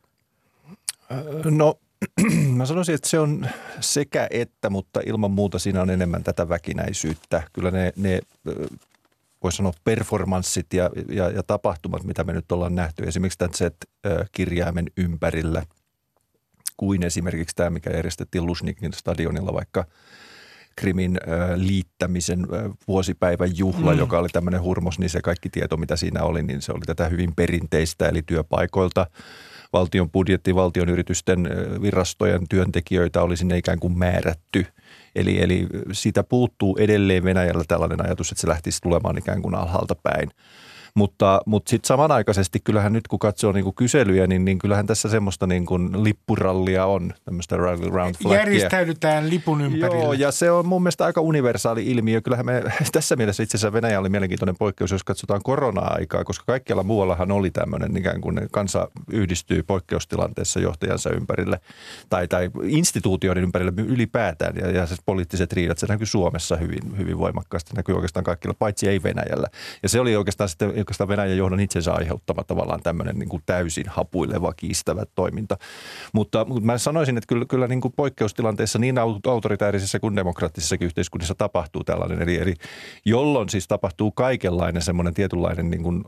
No mä sanoisin, että se on sekä että, mutta ilman muuta siinä on enemmän tätä väkinäisyyttä. Kyllä ne, ne voisi sanoa performanssit ja, ja, ja tapahtumat, mitä me nyt ollaan nähty, esimerkiksi tämän Z-kirjaimen ympärillä, kuin esimerkiksi tämä, mikä järjestettiin Luzhnikin stadionilla, vaikka Krimin liittämisen vuosipäivän juhla, mm. joka oli tämmöinen hurmos, niin se kaikki tieto, mitä siinä oli, niin se oli tätä hyvin perinteistä, eli työpaikoilta. Valtion budjetti, valtion yritysten, virastojen työntekijöitä oli sinne ikään kuin määrätty. Eli, eli siitä puuttuu edelleen Venäjällä tällainen ajatus, että se lähtisi tulemaan ikään kuin alhaalta päin. Mutta, mutta sitten samanaikaisesti kyllähän nyt kun katsoo niin kuin kyselyjä, niin, niin kyllähän tässä semmoista niin kuin lippurallia on, tämmöistä rally round flagia. Järjestäydytään lipun ympärille. Joo, ja se on mun mielestä aika universaali ilmiö. Kyllähän me tässä mielessä itse asiassa Venäjä oli mielenkiintoinen poikkeus, jos katsotaan korona-aikaa, koska kaikkialla muuallahan oli tämmöinen ikään kuin kansa yhdistyy poikkeustilanteessa johtajansa ympärille tai, tai instituutioiden ympärille ylipäätään. Ja, ja se poliittiset riidat, se näkyy Suomessa hyvin, hyvin voimakkaasti, näkyy oikeastaan kaikilla, paitsi ei Venäjällä. Ja se oli oikeastaan sitten oikeastaan Venäjän johdon itsensä aiheuttama tavallaan tämmöinen niin kuin täysin hapuileva, kiistävä toiminta. Mutta, mutta mä sanoisin, että kyllä, kyllä niin kuin poikkeustilanteessa niin autoritäärisessä kuin demokraattisessakin yhteiskunnassa tapahtuu tällainen. Eli, eli jolloin siis tapahtuu kaikenlainen semmoinen tietynlainen niin kuin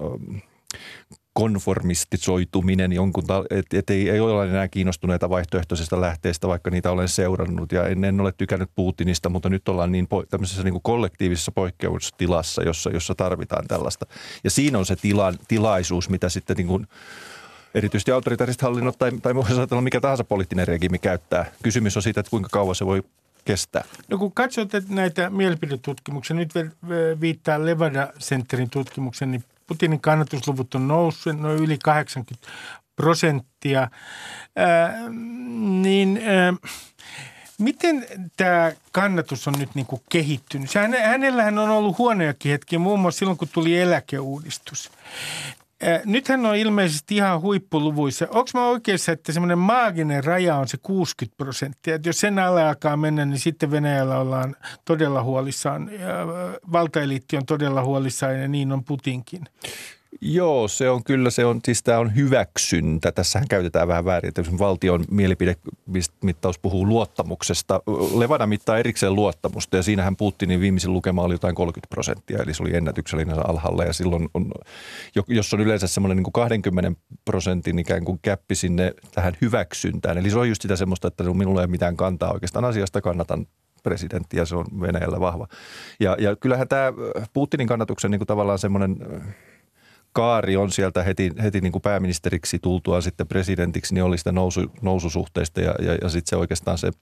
konformistisoituminen jonkun, että et ei, ei ole enää kiinnostuneita vaihtoehtoisista lähteistä, vaikka niitä olen seurannut ja en, en ole tykännyt Putinista, mutta nyt ollaan niin po, tämmöisessä niin kuin kollektiivisessa poikkeustilassa, jossa, jossa tarvitaan tällaista. Ja siinä on se tila, tilaisuus, mitä sitten niin kuin erityisesti autoritaariset hallinnot tai, tai voisi ajatella mikä tahansa poliittinen regiimi käyttää. Kysymys on siitä, että kuinka kauan se voi kestää. No kun katsot näitä mielipidetutkimuksia, nyt viittaa Levada Centerin tutkimuksen, niin Putinin kannatusluvut on noussut noin yli kahdeksankymmentä prosenttia. Ää, niin ää, miten tämä kannatus on nyt niin kuin kehittynyt? Hänellähän on ollut huonojakin hetkiä, muun muassa silloin, kun tuli eläkeuudistus. Nythän on ilmeisesti ihan huippuluvuissa. Onko mä oikeassa, että semmoinen maaginen raja on se kuusikymmentä prosenttia? Että jos sen alle alkaa mennä, niin sitten Venäjällä ollaan todella huolissaan. Valtaeliitti on todella huolissaan ja niin on Putinkin. Joo, se on kyllä, se on, siis tämä on hyväksyntä. Tässähän käytetään vähän väärin, että valtion mielipidemittaus puhuu luottamuksesta. Levada mittaa erikseen luottamusta ja siinähän Putinin viimeisin lukema oli jotain kolmekymmentä prosenttia, eli se oli ennätyksellinen alhaalla ja silloin on, jos on yleensä semmoinen niin kuin kaksikymmentä prosentin ikään kuin käppi sinne tähän hyväksyntään, eli se on just sitä semmoista, että minulla ei ole mitään kantaa oikeastaan asiasta, kannatan presidentti ja se on Venäjällä vahva. Ja, ja kyllähän tämä Putinin kannatuksen niin kuin tavallaan semmoinen kaari on sieltä heti, heti niin kuin pääministeriksi tultua sitten presidentiksi, niin oli sitä nousu, noususuhteista ja, ja, ja sitten se oikeastaan se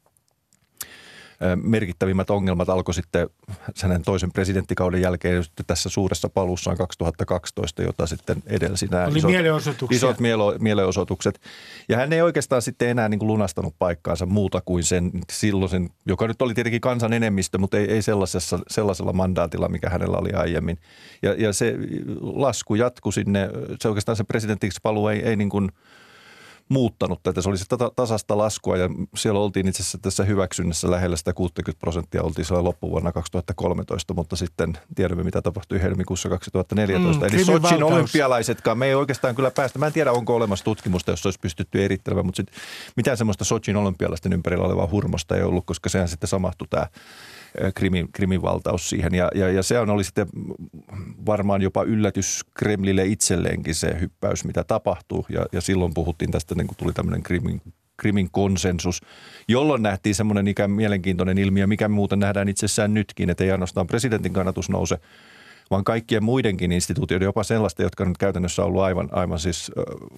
merkittävimmät ongelmat alkoi sitten hänen toisen presidenttikauden jälkeen tässä suuressa paluussaan kaksituhattakaksitoista, jota sitten edelsi nämä Oli isot, isot mielo, mielenosoitukset. Ja hän ei oikeastaan sitten enää niin kuin lunastanut paikkaansa muuta kuin sen silloisen, joka nyt oli tietenkin kansan enemmistö, mutta ei, ei sellaisessa, sellaisella mandaatilla, mikä hänellä oli aiemmin. Ja, ja se lasku jatkui sinne, se oikeastaan se presidenttiksi paluu ei, ei niin kuin muuttanut tätä. Se oli sitä tasasta laskua ja siellä oltiin itse asiassa tässä hyväksynnässä lähellä sitä kuusikymmentä prosenttia oltiin siellä loppuvuonna kaksituhattakolmetoista, mutta sitten tiedämme mitä tapahtui helmikuussa kaksituhattaneljätoista. Mm, Eli Sotsin olympialaisetkaan me ei oikeastaan kyllä päästä. Mä en tiedä onko olemassa tutkimusta, jos olisi pystytty erittelemään, mutta sit mitään semmoista Sotsin olympialaisten ympärillä olevaa hurmosta ei ollut, koska sehän sitten samahtui tämä Krimin, Krimin valtaus siihen. Ja, ja, ja se on oli sitten varmaan jopa yllätys Kremlille itselleenkin se hyppäys, mitä tapahtuu. Ja, ja silloin puhuttiin tästä, niin kun tuli tämmöinen Krimin Krimin konsensus, jolloin nähtiin semmoinen ikään mielenkiintoinen ilmiö, mikä muuten nähdään itsessään nytkin, että ei ainoastaan presidentin kannatus nouse, vaan kaikkien muidenkin instituutioiden, jopa sellaista, jotka nyt käytännössä on ollut aivan, aivan siis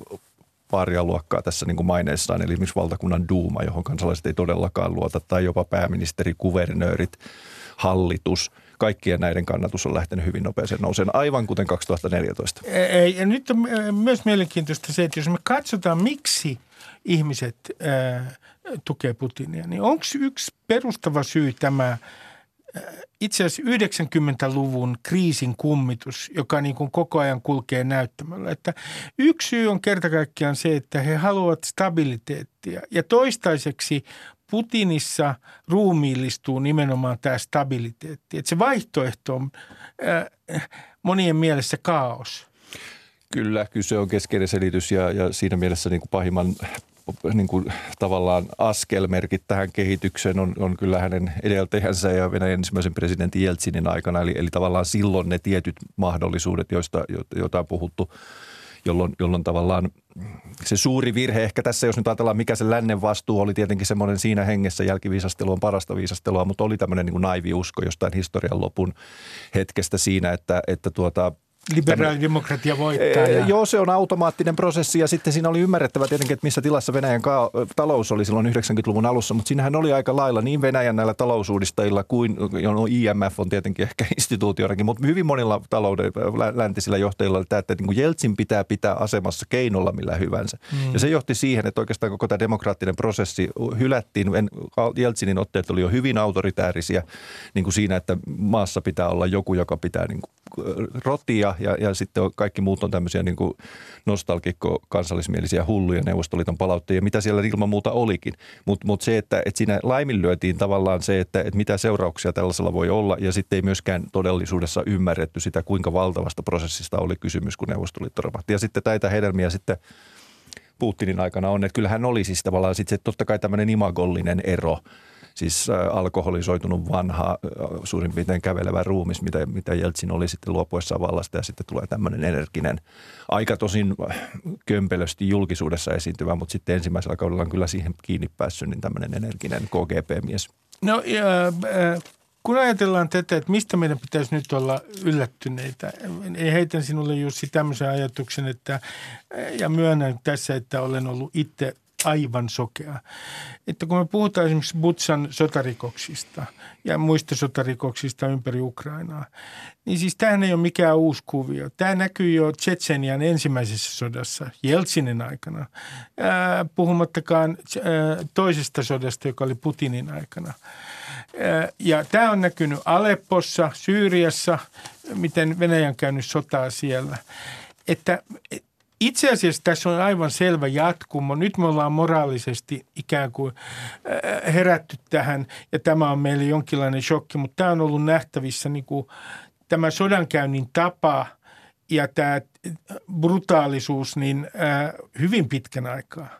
paaria luokkaa tässä niin kuin maineessaan, eli esimerkiksi valtakunnan duuma, johon kansalaiset ei todellakaan luota, tai jopa pääministeri, kuvernöörit, hallitus. Kaikkien näiden kannatus on lähtenyt hyvin nopeeseen nouseen, aivan kuten kaksituhattaneljätoista. Ei, ja nyt on myös mielenkiintoista se, että jos me katsotaan, miksi ihmiset ää, tukee Putinia, niin onko yksi perustava syy tämä itse asiassa yhdeksänkymmentäluvun kriisin kummitus, joka niin kuin koko ajan kulkee näyttämällä. Että yksi syy on kerta kaikkiaan se, että he haluavat stabiliteettia. Ja toistaiseksi Putinissa ruumiillistuu nimenomaan tämä stabiliteetti. Että se vaihtoehto on äh, monien mielessä kaos. Kyllä, kyllä se on keskeinen selitys ja, ja siinä mielessä niin kuin pahimman niin kuin tavallaan askelmerkit tähän kehitykseen on, on kyllä hänen edeltäjänsä ja Venäjän ensimmäisen presidentin Jeltsinin aikana. Eli, eli tavallaan silloin ne tietyt mahdollisuudet, joista, joita on puhuttu, jolloin, jolloin tavallaan se suuri virhe ehkä tässä, jos nyt ajatellaan mikä se lännen vastuu oli tietenkin semmoinen siinä hengessä, jälkiviisastelu on parasta viisastelua, mutta oli tämmöinen niin kuin naivi usko jostain historian lopun hetkestä siinä, että, että tuota liberaalidemokratia voittaa. Ja... Joo, se on automaattinen prosessi ja sitten siinä oli ymmärrettävä tietenkin, että missä tilassa Venäjän ka- talous oli silloin yhdeksänkymmentäluvun alussa, mutta siinähän oli aika lailla niin Venäjän näillä talousuudistajilla kuin no I M F on tietenkin ehkä instituutionakin, mutta hyvin monilla talouden läntisillä johtajilla oli tämä, että niin kuin Jeltsin pitää pitää asemassa keinolla millä hyvänsä. Mm. Ja se johti siihen, että oikeastaan koko tämä demokraattinen prosessi hylättiin. Jeltsinin otteet oli jo hyvin autoritäärisiä niin kuin siinä, että maassa pitää olla joku, joka pitää niin kuin rotia ja, ja sitten kaikki muut on tämmöisiä niin kuin nostalgikko kansallismielisiä hulluja Neuvostoliiton palauttajia, mitä siellä ilman muuta olikin. Mutta mut se, että, että siinä laiminlyötiin tavallaan se, että, että mitä seurauksia tällaisella voi olla ja sitten ei myöskään todellisuudessa ymmärretty sitä, kuinka valtavasta prosessista oli kysymys, kun Neuvostoliitto romahti. Ja sitten näitä hedelmiä sitten Putinin aikana on, että kyllähän oli siis tavallaan sitten totta kai tämmöinen imagollinen ero. Siis alkoholisoitunut vanha, suurin piirtein kävelevä ruumis, mitä, mitä Jeltsin oli sitten luopuessaan vallasta ja sitten tulee tämmöinen energinen, aika tosin kömpelösti julkisuudessa esiintyvä, mutta sitten ensimmäisellä kaudella on kyllä siihen kiinni päässyt, niin tämmöinen energinen K G B-mies. No ja, äh, kun ajatellaan tätä, että mistä meidän pitäisi nyt olla yllättyneitä, heitän sinulle Jussi tämmöisen ajatuksen, että ja myönnän tässä, että olen ollut itse aivan sokea. Että kun me puhutaan esimerkiksi Butšan sotarikoksista ja muista sotarikoksista ympäri Ukrainaa, niin siis tämähän ei ole mikään uusi kuvio. Tämä näkyy jo Tšetšenian ensimmäisessä sodassa, Jeltsinin aikana, ää, puhumattakaan ää, toisesta sodasta, joka oli Putinin aikana. Ää, ja tämä on näkynyt Aleppossa, Syyriassa, miten Venäjä on käynyt sotaa siellä. Että itse asiassa tässä on aivan selvä jatkumo. Nyt me ollaan moraalisesti ikään kuin herätty tähän ja tämä on meille jonkinlainen shokki, mutta tämä on ollut nähtävissä niin kuin tämä sodankäynnin tapa ja tämä brutaalisuus niin hyvin pitkän aikaa.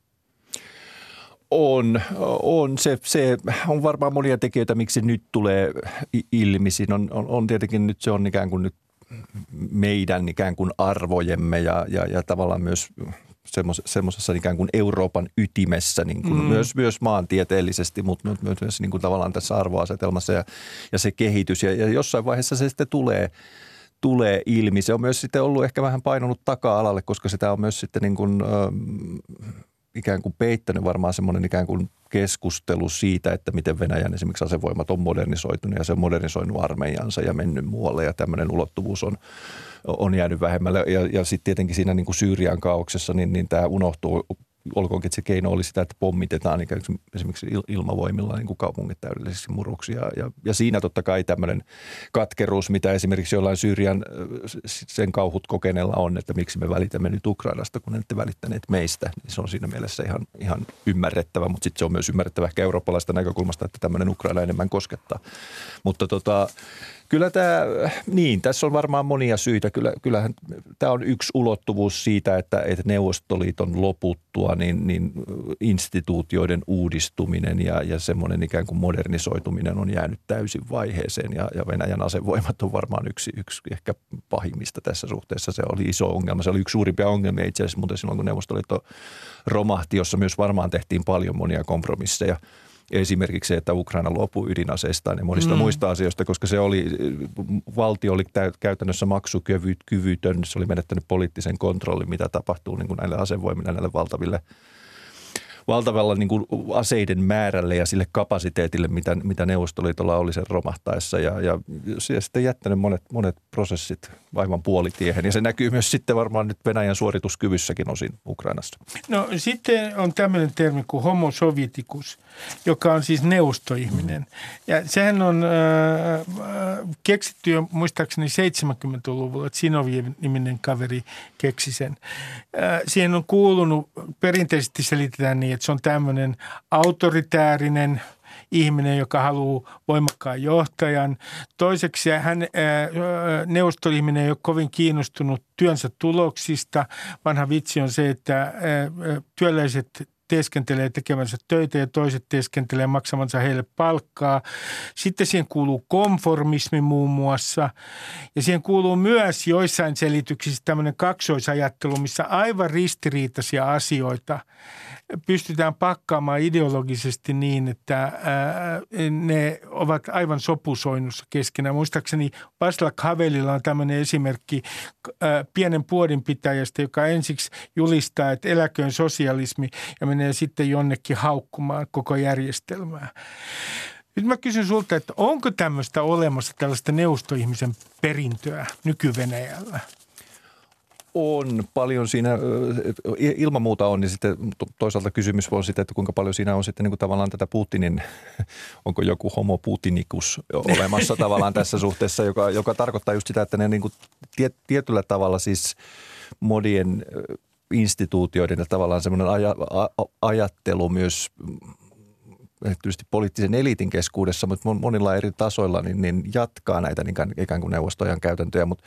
On, on. Se, se on varmaan monia tekijöitä, miksi nyt tulee ilmi. Siinä on, on, on tietenkin nyt se on ikään kuin nyt meidän ikään kuin arvojemme ja, ja, ja tavallaan myös semmoisessa ikään kuin Euroopan ytimessä, niin kuin mm. myös, myös maantieteellisesti, mutta myös, myös niin kuin tavallaan tässä arvoasetelmassa ja, ja se kehitys. Ja, ja jossain vaiheessa se sitten tulee, tulee ilmi. Se on myös sitten ollut ehkä vähän painunut taka-alalle, koska sitä on myös sitten niin kuin, äh, ikään kuin peittänyt varmaan semmoinen ikään kuin keskustelu siitä, että miten Venäjän esimerkiksi asevoimat on modernisoitunut ja se on modernisoinut armeijansa ja mennyt muualle ja tämmöinen ulottuvuus on, on jäänyt vähemmälle. Ja, ja sitten tietenkin siinä niin kuin Syyrian kaauksessa niin, niin tämä unohtuu, olkoonkin, että se keino oli sitä, että pommitetaan ikään kuin esimerkiksi ilmavoimilla niin kuin kaupungit täydellisiksi muruksi. Ja, ja, ja siinä totta kai tämmöinen katkeruus, mitä esimerkiksi jollain Syyrian sen kauhut kokeneella on, että miksi me välitämme nyt Ukrainasta, kun ette välittäneet meistä, niin se on siinä mielessä ihan, ihan ymmärrettävä, mutta sitten se on myös ymmärrettävä ehkä eurooppalaista näkökulmasta, että tämmöinen Ukraina enemmän koskettaa. Mutta tota, kyllä tämä, niin, tässä on varmaan monia syitä. Kyllä, kyllähän tämä on yksi ulottuvuus siitä, että, että Neuvostoliiton loputtua tultua, niin, niin instituutioiden uudistuminen ja, ja semmoinen ikään kuin modernisoituminen on jäänyt täysin vaiheeseen. Ja, ja Venäjän asevoimat on varmaan yksi, yksi ehkä pahimmista tässä suhteessa. Se oli iso ongelma. Se oli yksi suurimpia ongelmia itse asiassa, mutta silloin kun Neuvostoliitto romahti, jossa myös varmaan tehtiin paljon monia kompromisseja. Esimerkiksi se, että Ukraina luopui ydinaseistaan ja monista mm. muista asioista, koska se oli, valtio oli käytännössä maksukyvytön, se oli menettänyt poliittisen kontrollin, mitä tapahtuu niin kuin näille asevoimille, näille valtaville, valtavalla niin kuin aseiden määrälle ja sille kapasiteetille, mitä, mitä Neuvostoliitolla oli sen romahtaessa. Ja, ja se sitten jättänyt monet, monet prosessit aivan puolitiehen. Ja se näkyy myös sitten varmaan nyt Venäjän suorituskyvyssäkin osin Ukrainassa. No sitten on tämmöinen termi kuin homo sovieticus, joka on siis neuvostoihminen. Ja sehän on äh, keksitty jo muistaakseni seitsemänkymmentäluvulla, että Zinoviev-niminen kaveri keksi sen. Äh, siihen on kuulunut, perinteisesti selitetään niin, että se on tämmöinen autoritäärinen ihminen, joka haluaa voimakkaan johtajan. Toiseksi hän, neuvostoihminen, ei ole kovin kiinnostunut työnsä tuloksista. Vanha vitsi on se, että työläiset teeskentelee tekemänsä töitä ja toiset teeskentelee maksamansa heille palkkaa. Sitten siihen kuuluu konformismi muun muassa. Ja siihen kuuluu myös joissain selityksissä tämmöinen kaksoisajattelu, missä aivan ristiriitaisia asioita pystytään pakkaamaan ideologisesti niin, että ne ovat aivan sopusoinnussa keskenään. Muistaakseni Václav Havelilla on tämmöinen esimerkki pienen puodinpitäjästä, joka ensiksi julistaa, että eläköön sosialismi ja menee sitten jonnekin haukkumaan koko järjestelmää. Nyt mä kysyn sulta, että onko tämmöistä olemassa tällaista neuvostoihmisen perintöä nyky-Venäjällä? On paljon siinä, ilman muuta on, niin sitten toisaalta kysymys on sitten, että kuinka paljon siinä on sitten niin kuin tavallaan tätä Putinin, onko joku homo putinikus olemassa tavallaan tässä suhteessa, joka, joka tarkoittaa just sitä, että ne niin kuin tiet, tietyllä tavalla siis modien instituutioiden ja tavallaan semmoinen aja, a, ajattelu myös tietysti poliittisen eliitin keskuudessa, mutta monilla eri tasoilla niin, niin jatkaa näitä niin ikään kuin neuvostoajan käytäntöjä, mutta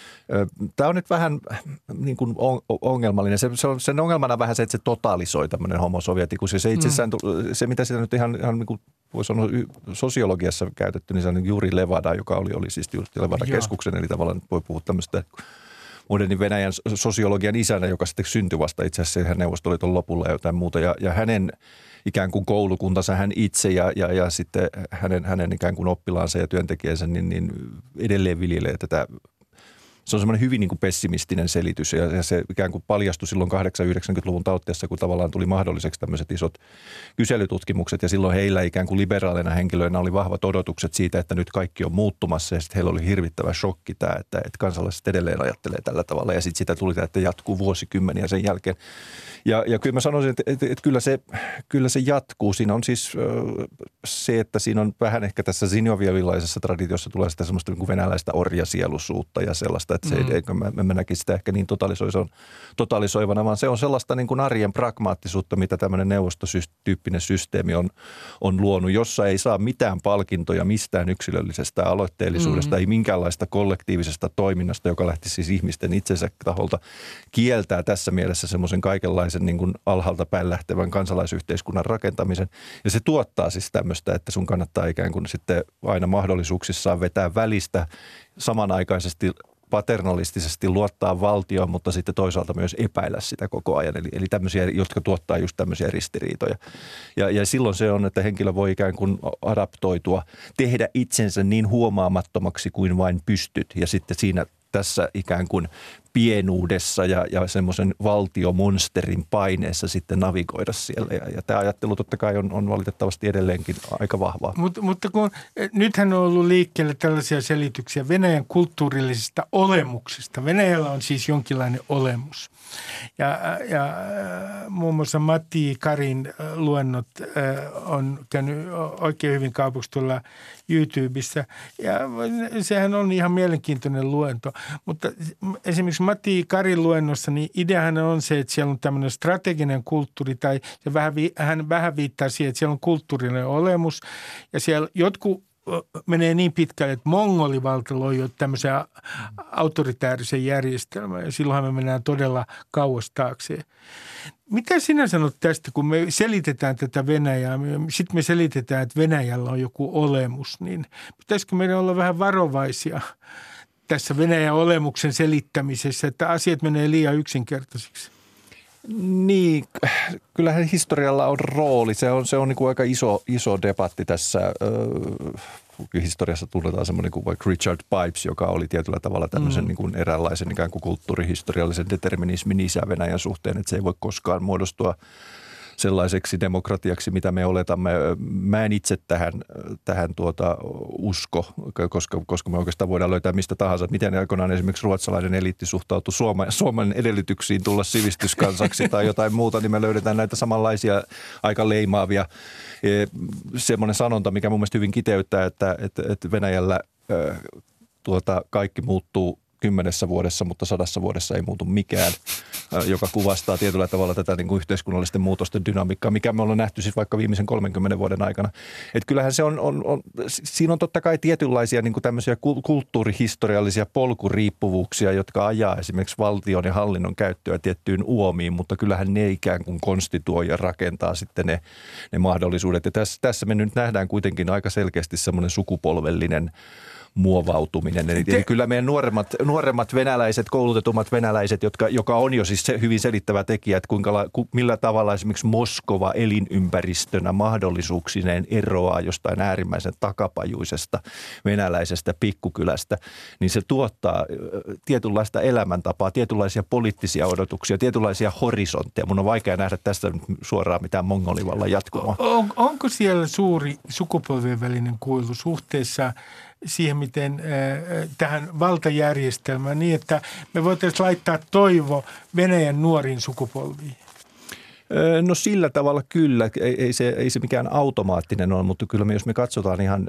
tämä on nyt vähän niin kuin ongelmallinen. Se, se on, sen ongelmana vähän se, että se totalisoi tämmöinen homo sovieticus. Ja se itsessään, mm. se mitä sitä nyt ihan, ihan niin kuin voi sanoa sosiologiassa käytetty, niin se on Juri Levada, joka oli, oli siis Levada-keskuksen. Eli tavallaan voi puhua tämmöistä modernin Venäjän sosiologian isänä, joka sitten syntyi vasta itse asiassa ihan Neuvostoliiton lopulla ja jotain muuta. Ja, ja hänen ikään kuin koulukuntansa, hän itse ja, ja, ja sitten hänen, hänen ikään kuin oppilaansa ja työntekijänsä, niin, niin edelleen viljelee tätä. Se on semmoinen hyvin niin kuin pessimistinen selitys ja se ikään kuin paljastui silloin kahdeksankymmentä-yhdeksänkymmentäluvun tautteessa, kun tavallaan tuli mahdolliseksi tämmöiset isot kyselytutkimukset ja silloin heillä ikään kuin liberaaleina henkilöinä oli vahvat odotukset siitä, että nyt kaikki on muuttumassa ja sitten heillä oli hirvittävä shokki tämä, että, että kansalaiset edelleen ajattelee tällä tavalla ja sitten sitä tuli tämä, että jatkuu vuosikymmeniä sen jälkeen. Ja, ja kyllä mä sanoisin, että, että, että kyllä, se, kyllä se jatkuu. Siinä on siis se, että siinä on vähän ehkä tässä zinovievilaisessa traditiossa tulee sitä semmoista niin kuin venäläistä orjasielusuutta ja sellaista, että se mm. ei, mä, mä näkisin sitä ehkä niin totalisoivana, vaan se on sellaista niin kuin arjen pragmaattisuutta, mitä tämmöinen neuvostotyyppinen systeemi on, on luonut, jossa ei saa mitään palkintoja mistään yksilöllisestä aloitteellisuudesta, mm. ei minkäänlaista kollektiivisesta toiminnasta, joka lähti siis ihmisten itsensä taholta kieltää tässä mielessä semmoisen kaikenlaisen niin kuin alhaalta päin lähtevän kansalaisyhteiskunnan rakentamisen. Ja se tuottaa siis tämmöistä, että sun kannattaa ikään kuin sitten aina mahdollisuuksissaan vetää välistä samanaikaisesti paternalistisesti luottaa valtioon, mutta sitten toisaalta myös epäillä sitä koko ajan. Eli, eli tämmöisiä, jotka tuottaa just tämmöisiä ristiriitoja. Ja, ja silloin se on, että henkilö voi ikään kuin adaptoitua, tehdä itsensä niin huomaamattomaksi kuin vain pystyt. Ja sitten siinä tässä ikään kuin pienuudessa ja, ja semmoisen valtiomonsterin paineessa sitten navigoida siellä. Ja, ja tämä ajattelu totta kai on, on valitettavasti edelleenkin aika vahvaa. Mut, mutta kun nythän on ollut liikkeelle tällaisia selityksiä Venäjän kulttuurillisesta olemuksesta. Venäjällä on siis jonkinlainen olemus. Ja, ja muun muassa Matti Karin luennot on käynyt oikein hyvin kaupaksi tuolla YouTubessa. Ja sehän on ihan mielenkiintoinen luento. Mutta esimerkiksi Matti Karin luennossa, niin ideahan on se, että siellä on tämmöinen strateginen kulttuuri, tai se vähän, hän vähän viittaa siihen, että siellä on kulttuurinen olemus, ja siellä jotkut menee niin pitkälle, että mongolivalta loi jo tämmöisen autoritäärisen järjestelmän ja silloinhan me mennään todella kauas taakse. Mitä sinä sanot tästä, kun me selitetään tätä Venäjää, sitten me selitetään, että Venäjällä on joku olemus, niin pitäisikö meidän olla vähän varovaisia tässä Venäjän olemuksen selittämisessä, että asiat menee liian yksinkertaisiksi? Niin, kyllähän historialla on rooli. Se on, se on niin kuin aika iso, iso debatti tässä. Historiassa tunnetaan semmoinen kuin vaikka Richard Pipes, joka oli tietyllä tavalla tämmöisen mm. niin kuin eräänlaisen ikään kuin kulttuurihistoriallisen determinismin isä Venäjän suhteen, että se ei voi koskaan muodostua sellaiseksi demokratiaksi, mitä me oletamme. Mä en itse tähän, tähän tuota usko, koska, koska me oikeastaan voidaan löytää mistä tahansa. Miten aikoinaan esimerkiksi ruotsalainen eliitti suhtautui Suomen, Suomen edellytyksiin tulla sivistyskansaksi tai jotain muuta, niin me löydetään näitä samanlaisia aika leimaavia. Semmoinen sanonta, mikä mun mielestä hyvin kiteyttää, että, että, että Venäjällä tuota, kaikki muuttuu kymmenessä vuodessa, mutta sadassa vuodessa ei muutu mikään, joka kuvastaa tietyllä tavalla tätä niin kuin yhteiskunnallisten muutosten dynamiikkaa, mikä me ollaan nähty siis vaikka viimeisen kolmenkymmenen vuoden aikana. Että kyllähän se on, on, on, siinä on totta kai tietynlaisia niin kuin tämmöisiä kulttuurihistoriallisia polkuriippuvuuksia, jotka ajaa esimerkiksi valtion ja hallinnon käyttöä tiettyyn uomiin, mutta kyllähän ne ikään kuin konstituoi ja rakentaa sitten ne, ne mahdollisuudet. Ja tässä, tässä me nyt nähdään kuitenkin aika selkeästi semmoinen sukupolvellinen muovautuminen. Eli Te... kyllä meidän nuoremmat, nuoremmat venäläiset, koulutetummat venäläiset, jotka, joka on jo siis se hyvin selittävä tekijä, että kuinka, millä tavalla esimerkiksi Moskova elinympäristönä mahdollisuuksineen eroaa jostain äärimmäisen takapajuisesta venäläisestä pikkukylästä, niin se tuottaa tietynlaista elämäntapaa, tietynlaisia poliittisia odotuksia, tietynlaisia horisontteja. Mun on vaikea nähdä tästä suoraan mitään mongolivallan jatkumoa. On, onko siellä suuri sukupolvien välinen kuilu suhteessa siihen, miten äh, tähän valtajärjestelmään niin, että me voitaisiin laittaa toivo Venäjän nuoriin sukupolviin? No sillä tavalla kyllä. Ei, ei, se, ei se mikään automaattinen ole, mutta kyllä me, jos me katsotaan ihan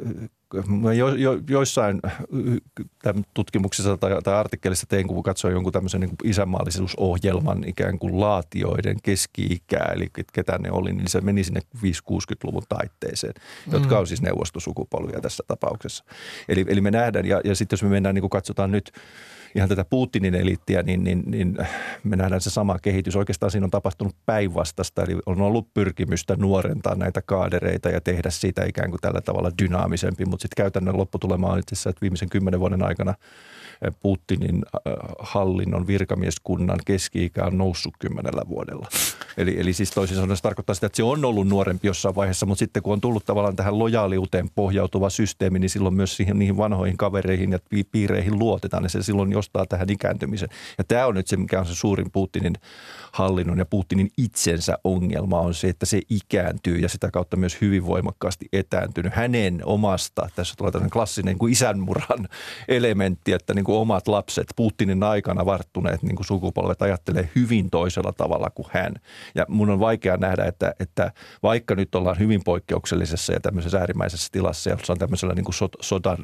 jo, jo, joissain tutkimuksissa tai, tai artikkelissa tein, kun katsoin jonkun tämmöisen niin kuin isänmaallisuusohjelman ikään kuin laatioiden keski-ikää, eli ketä ne oli, niin se meni sinne viisikymmentä-kuusikymmentäluvun taitteeseen, jotka mm. on siis neuvostosukupolvia tässä tapauksessa. Eli, eli me nähdään, ja, ja sitten jos me mennään, niin kuin katsotaan nyt ihan tätä Putinin eliittiä, niin, niin, niin me nähdään se sama kehitys. Oikeastaan siinä on tapahtunut päinvastasta, eli on ollut pyrkimystä nuorentaa näitä kaadereita ja tehdä siitä ikään kuin tällä tavalla dynaamisempi, mutta sitten käytännön lopputulema on itse asiassa, että viimeisen kymmenen vuoden aikana Putinin hallinnon virkamieskunnan keski-ikä on noussut kymmenellä vuodella. Eli, eli siis toisin sanoen se tarkoittaa sitä, että se on ollut nuorempi jossain vaiheessa, mutta sitten kun on tullut tavallaan tähän lojaaliuteen pohjautuva systeemi, niin silloin myös siihen, niihin vanhoihin kavereihin ja piireihin luotetaan, ja se silloin jostaa tähän ikääntymiseen. Ja tämä on nyt se, mikä on se suurin Putinin hallinnon ja Putinin itsensä ongelma, on se, että se ikääntyy ja sitä kautta myös hyvin voimakkaasti etääntynyt hänen omasta, tässä tulee tällainen klassinen niin kuin isänmurhan elementti, että niin kuin omat lapset, Putinin aikana varttuneet niin kuin sukupolvet ajattelee hyvin toisella tavalla kuin hän. Ja mun on vaikea nähdä, että, että vaikka nyt ollaan hyvin poikkeuksellisessa ja tämmöisessä äärimmäisessä tilassa, jossa on tämmöisellä niin kuin sodan,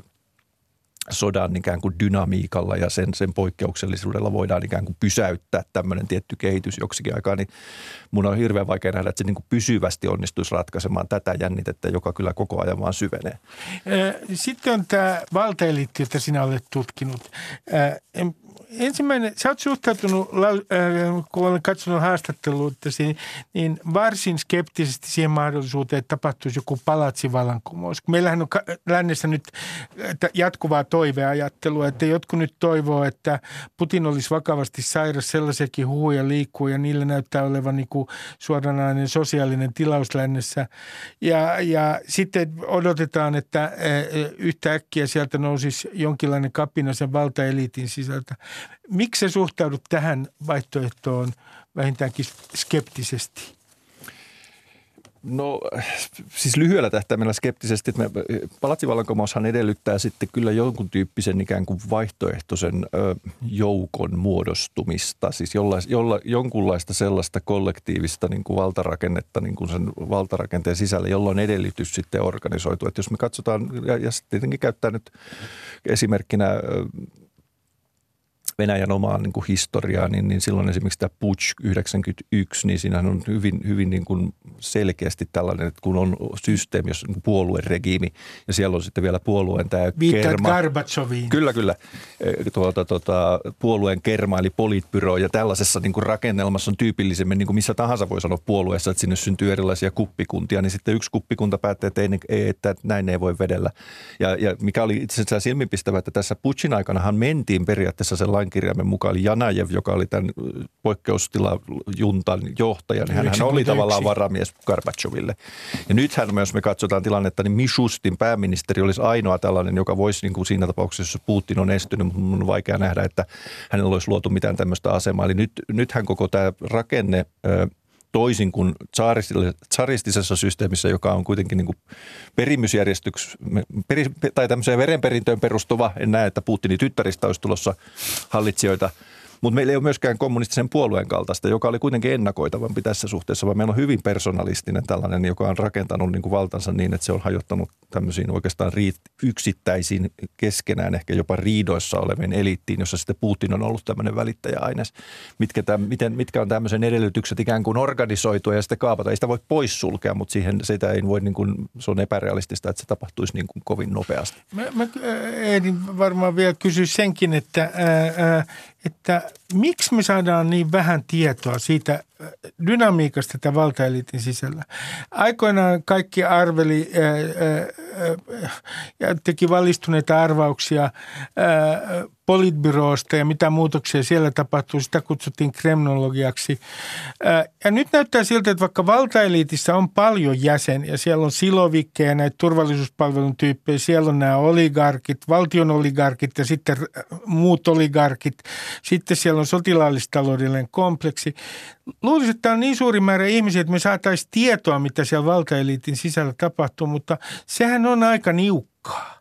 sodan ikään kuin dynamiikalla ja sen, sen poikkeuksellisuudella voidaan ikään kuin pysäyttää tämmöinen tietty kehitys joksikin aikaa, niin mun on hirveän vaikea nähdä, että se niin kuin pysyvästi onnistuisi ratkaisemaan tätä jännitettä, joka kyllä koko ajan vaan syvenee. Sitten on tämä valtaeliitti, jota sinä olet tutkinut. Ensimmäinen, sä oot suhtautunut, kun olen katsonut haastatteluuttasi, niin varsin skeptisesti siihen mahdollisuuteen, että tapahtuisi joku palatsivallankumous. Meillähän on lännessä nyt jatkuvaa toiveajattelua, että jotkut nyt toivoo, että Putin olisi vakavasti sairas, sellaisiakin huhuja liikkuu ja niillä näyttää olevan niin kuin suoranainen sosiaalinen tilaus lännessä. Ja, ja sitten odotetaan, että yhtäkkiä sieltä nousisi jonkinlainen kapina sen valtaeliitin sisältä. Miksi sä suhtaudut tähän vaihtoehtoon vähintäänkin skeptisesti? No siis lyhyellä tähtäimellä skeptisesti, että palatsivallankumoushan edellyttää sitten kyllä jonkun tyyppisen ikään kuin vaihtoehtoisen ö, joukon muodostumista, siis jolla, jolla, jonkunlaista sellaista kollektiivista niin kuin valtarakennetta niin kuin sen valtarakenteen sisällä, jolla on edellytys sitten organisoitua. Että jos me katsotaan, ja, ja tietenkin käyttää nyt esimerkkinä ö, Venäjän omaa niin kuin historiaa, niin, niin silloin esimerkiksi tämä Putsch yhdeksänkymmentäyksi, niin siinähän on hyvin, hyvin niin kuin selkeästi tällainen, että kun on systeemi, jos on puolueregiimi ja siellä on sitten vielä puolueen tämä Viittaat kerma. Gorbatsoviin. Kyllä, kyllä. Tuota, tuota, puolueen kerma eli politbyro ja tällaisessa niin kuin rakennelmassa on tyypillisemmin, niin kuin missä tahansa voi sanoa puolueessa, että sinne syntyy erilaisia kuppikuntia, niin sitten yksi kuppikunta päättää, että, ei, että näin ei voi vedellä. Ja, ja mikä oli itse asiassa silmiinpistävä, että tässä Putschin aikanahan mentiin periaatteessa sen lainkirjaimen mukaan, oli Janajev, joka oli tämän poikkeustilajuntan johtaja, niin hän oli tavallaan varamies Gorbatsoville. Ja nythän, jos me katsotaan tilannetta, niin Mishustin pääministeri olisi ainoa tällainen, joka voisi niin kuin siinä tapauksessa, jos Putin on estynyt, mutta mun on vaikea nähdä, että hänellä olisi luotu mitään tämmöistä asemaa. Eli nyt, nythän koko tämä rakenne toisin kuin tsaristisessa systeemissä, joka on kuitenkin niin kuin perimysjärjestyks, peri, tai tämmöiseen verenperintöön perustuva. En näe, että Putinin tyttäristä olisi tulossa hallitsijoita. Mutta meillä ei ole myöskään kommunistisen puolueen kaltaista, joka oli kuitenkin ennakoitavampi tässä suhteessa, vaan meillä on hyvin personalistinen tällainen, joka on rakentanut niin kuin valtansa niin, että se on hajottanut tämmöisiin oikeastaan yksittäisiin keskenään ehkä jopa riidoissa oleviin eliittiin, jossa sitten Putin on ollut tämmöinen välittäjäaines. Mitkä, täm, miten, mitkä on tämmöisen edellytykset ikään kuin organisoitua ja sitten kaapata. Ei sitä voi poissulkea, mutta siihen sitä ei voi, niin kuin, se on epärealistista, että se tapahtuisi niin kuin kovin nopeasti. Mä, mä ehdin varmaan vielä kysyä senkin, että, ää, että miksi me saadaan niin vähän tietoa siitä dynamiikasta tätä valtaeliitin sisällä. Aikoinaan kaikki arveli ää, ää, ja teki valistuneita arvauksia ää, politbyroosta ja mitä muutoksia siellä tapahtuu. Sitä kutsuttiin kremnologiaksi. Ää, ja nyt näyttää siltä, että vaikka valtaeliitissä on paljon jäseniä, siellä on silovikkeja, näitä turvallisuuspalvelun tyyppejä, siellä on nämä oligarkit, valtion oligarkit ja sitten muut oligarkit. Sitten siellä on sotilaallistaloudellinen kompleksi. Luulisin, että tämä on niin suuri määrä ihmisiä, että me saataisiin tietoa, mitä siellä valtaeliitin sisällä tapahtuu, mutta sehän on aika niukkaa.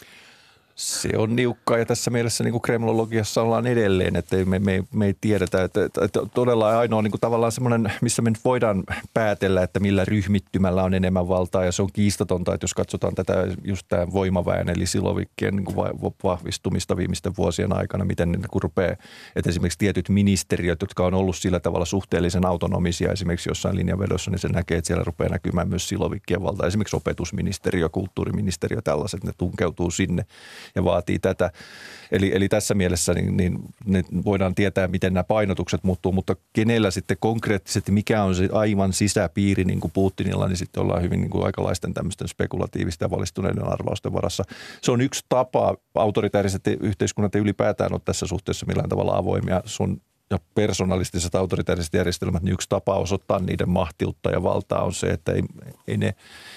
Se on niukkaa ja tässä mielessä niin kuin kremlologiassa ollaan edelleen, että me, me, me ei tiedetä, että, että todella ainoa niin kuin tavallaan semmoinen, missä me nyt voidaan päätellä, että millä ryhmittymällä on enemmän valtaa ja se on kiistatonta, että jos katsotaan tätä just tämän voimaväen eli silovikkien niin kuin vahvistumista viimeisten vuosien aikana, miten ne niin rupeaa, että esimerkiksi tietyt ministeriöt, jotka on ollut sillä tavalla suhteellisen autonomisia esimerkiksi jossain linjanvedossa, niin se näkee, että siellä rupeaa näkymään myös silovikkien valtaa. Esimerkiksi opetusministeriö, kulttuuriministeriö, tällaiset, ne tunkeutuu sinne ja vaatii tätä. Eli, eli tässä mielessä niin, niin, niin voidaan tietää, miten nämä painotukset muuttuu, mutta kenellä sitten konkreettisesti, mikä on se aivan sisäpiiri niin kuin Putinilla, niin sitten ollaan hyvin niin kuin aikalaisten tämmöisten spekulatiivisten ja valistuneiden arvausten varassa. Se on yksi tapa, autoritääriset yhteiskunnat ei ylipäätään ole tässä suhteessa millään tavalla avoimia. Se on ja personalistiset autoritääriset järjestelmät, niin yksi tapa osoittaa niiden mahtiutta ja valtaa on se, että ei, ei ne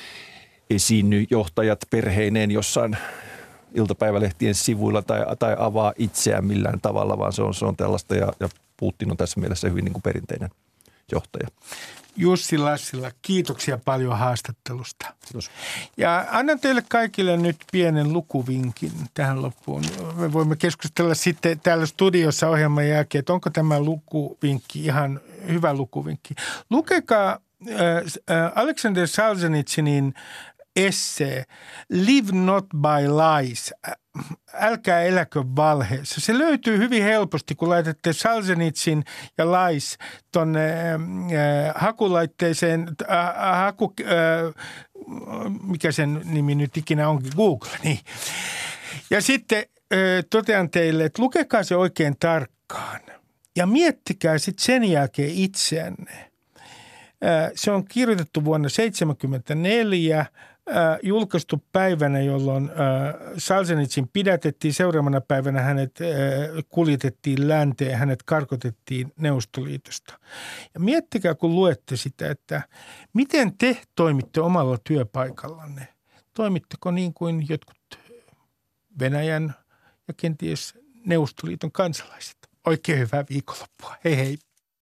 esiinny johtajat perheineen jossain iltapäivälehtien sivuilla tai, tai avaa itseään millään tavalla, vaan se on, se on tällaista ja, ja Putin on tässä mielessä hyvin niin kuin perinteinen johtaja. Jussi Lassila, kiitoksia paljon haastattelusta. Kiitos. Ja annan teille kaikille nyt pienen lukuvinkin tähän loppuun. Me voimme keskustella sitten täällä studiossa ohjelman jälkeen, että onko tämä lukuvinkki ihan hyvä lukuvinkki. Lukekaa äh, äh, Alexander Solzhenitsynin essee Live Not by Lies, älkää eläkö valheessa. Se löytyy hyvin helposti, kun laitatte Solzhenitsyn ja Lies tuonne äh, hakulaitteeseen, äh, haku, äh, mikä sen nimi nyt ikinä onkin, Google. Niin. Ja sitten äh, totean teille, että lukekaa se oikein tarkkaan ja miettikää sitten sen jälkeen itseänne. Äh, se on kirjoitettu vuonna seitsemänkymmentäneljä, Äh, julkaistu päivänä, jolloin äh, Solzhenitsyn pidätettiin. Seuraavana päivänä hänet äh, kuljetettiin länteen, hänet karkotettiin Neuvostoliitosta. Ja miettikää, kun luette sitä, että miten te toimitte omalla työpaikallanne. Toimitteko niin kuin jotkut Venäjän ja kenties Neuvostoliiton kansalaiset? Oikein hyvää viikonloppua. Hei hei.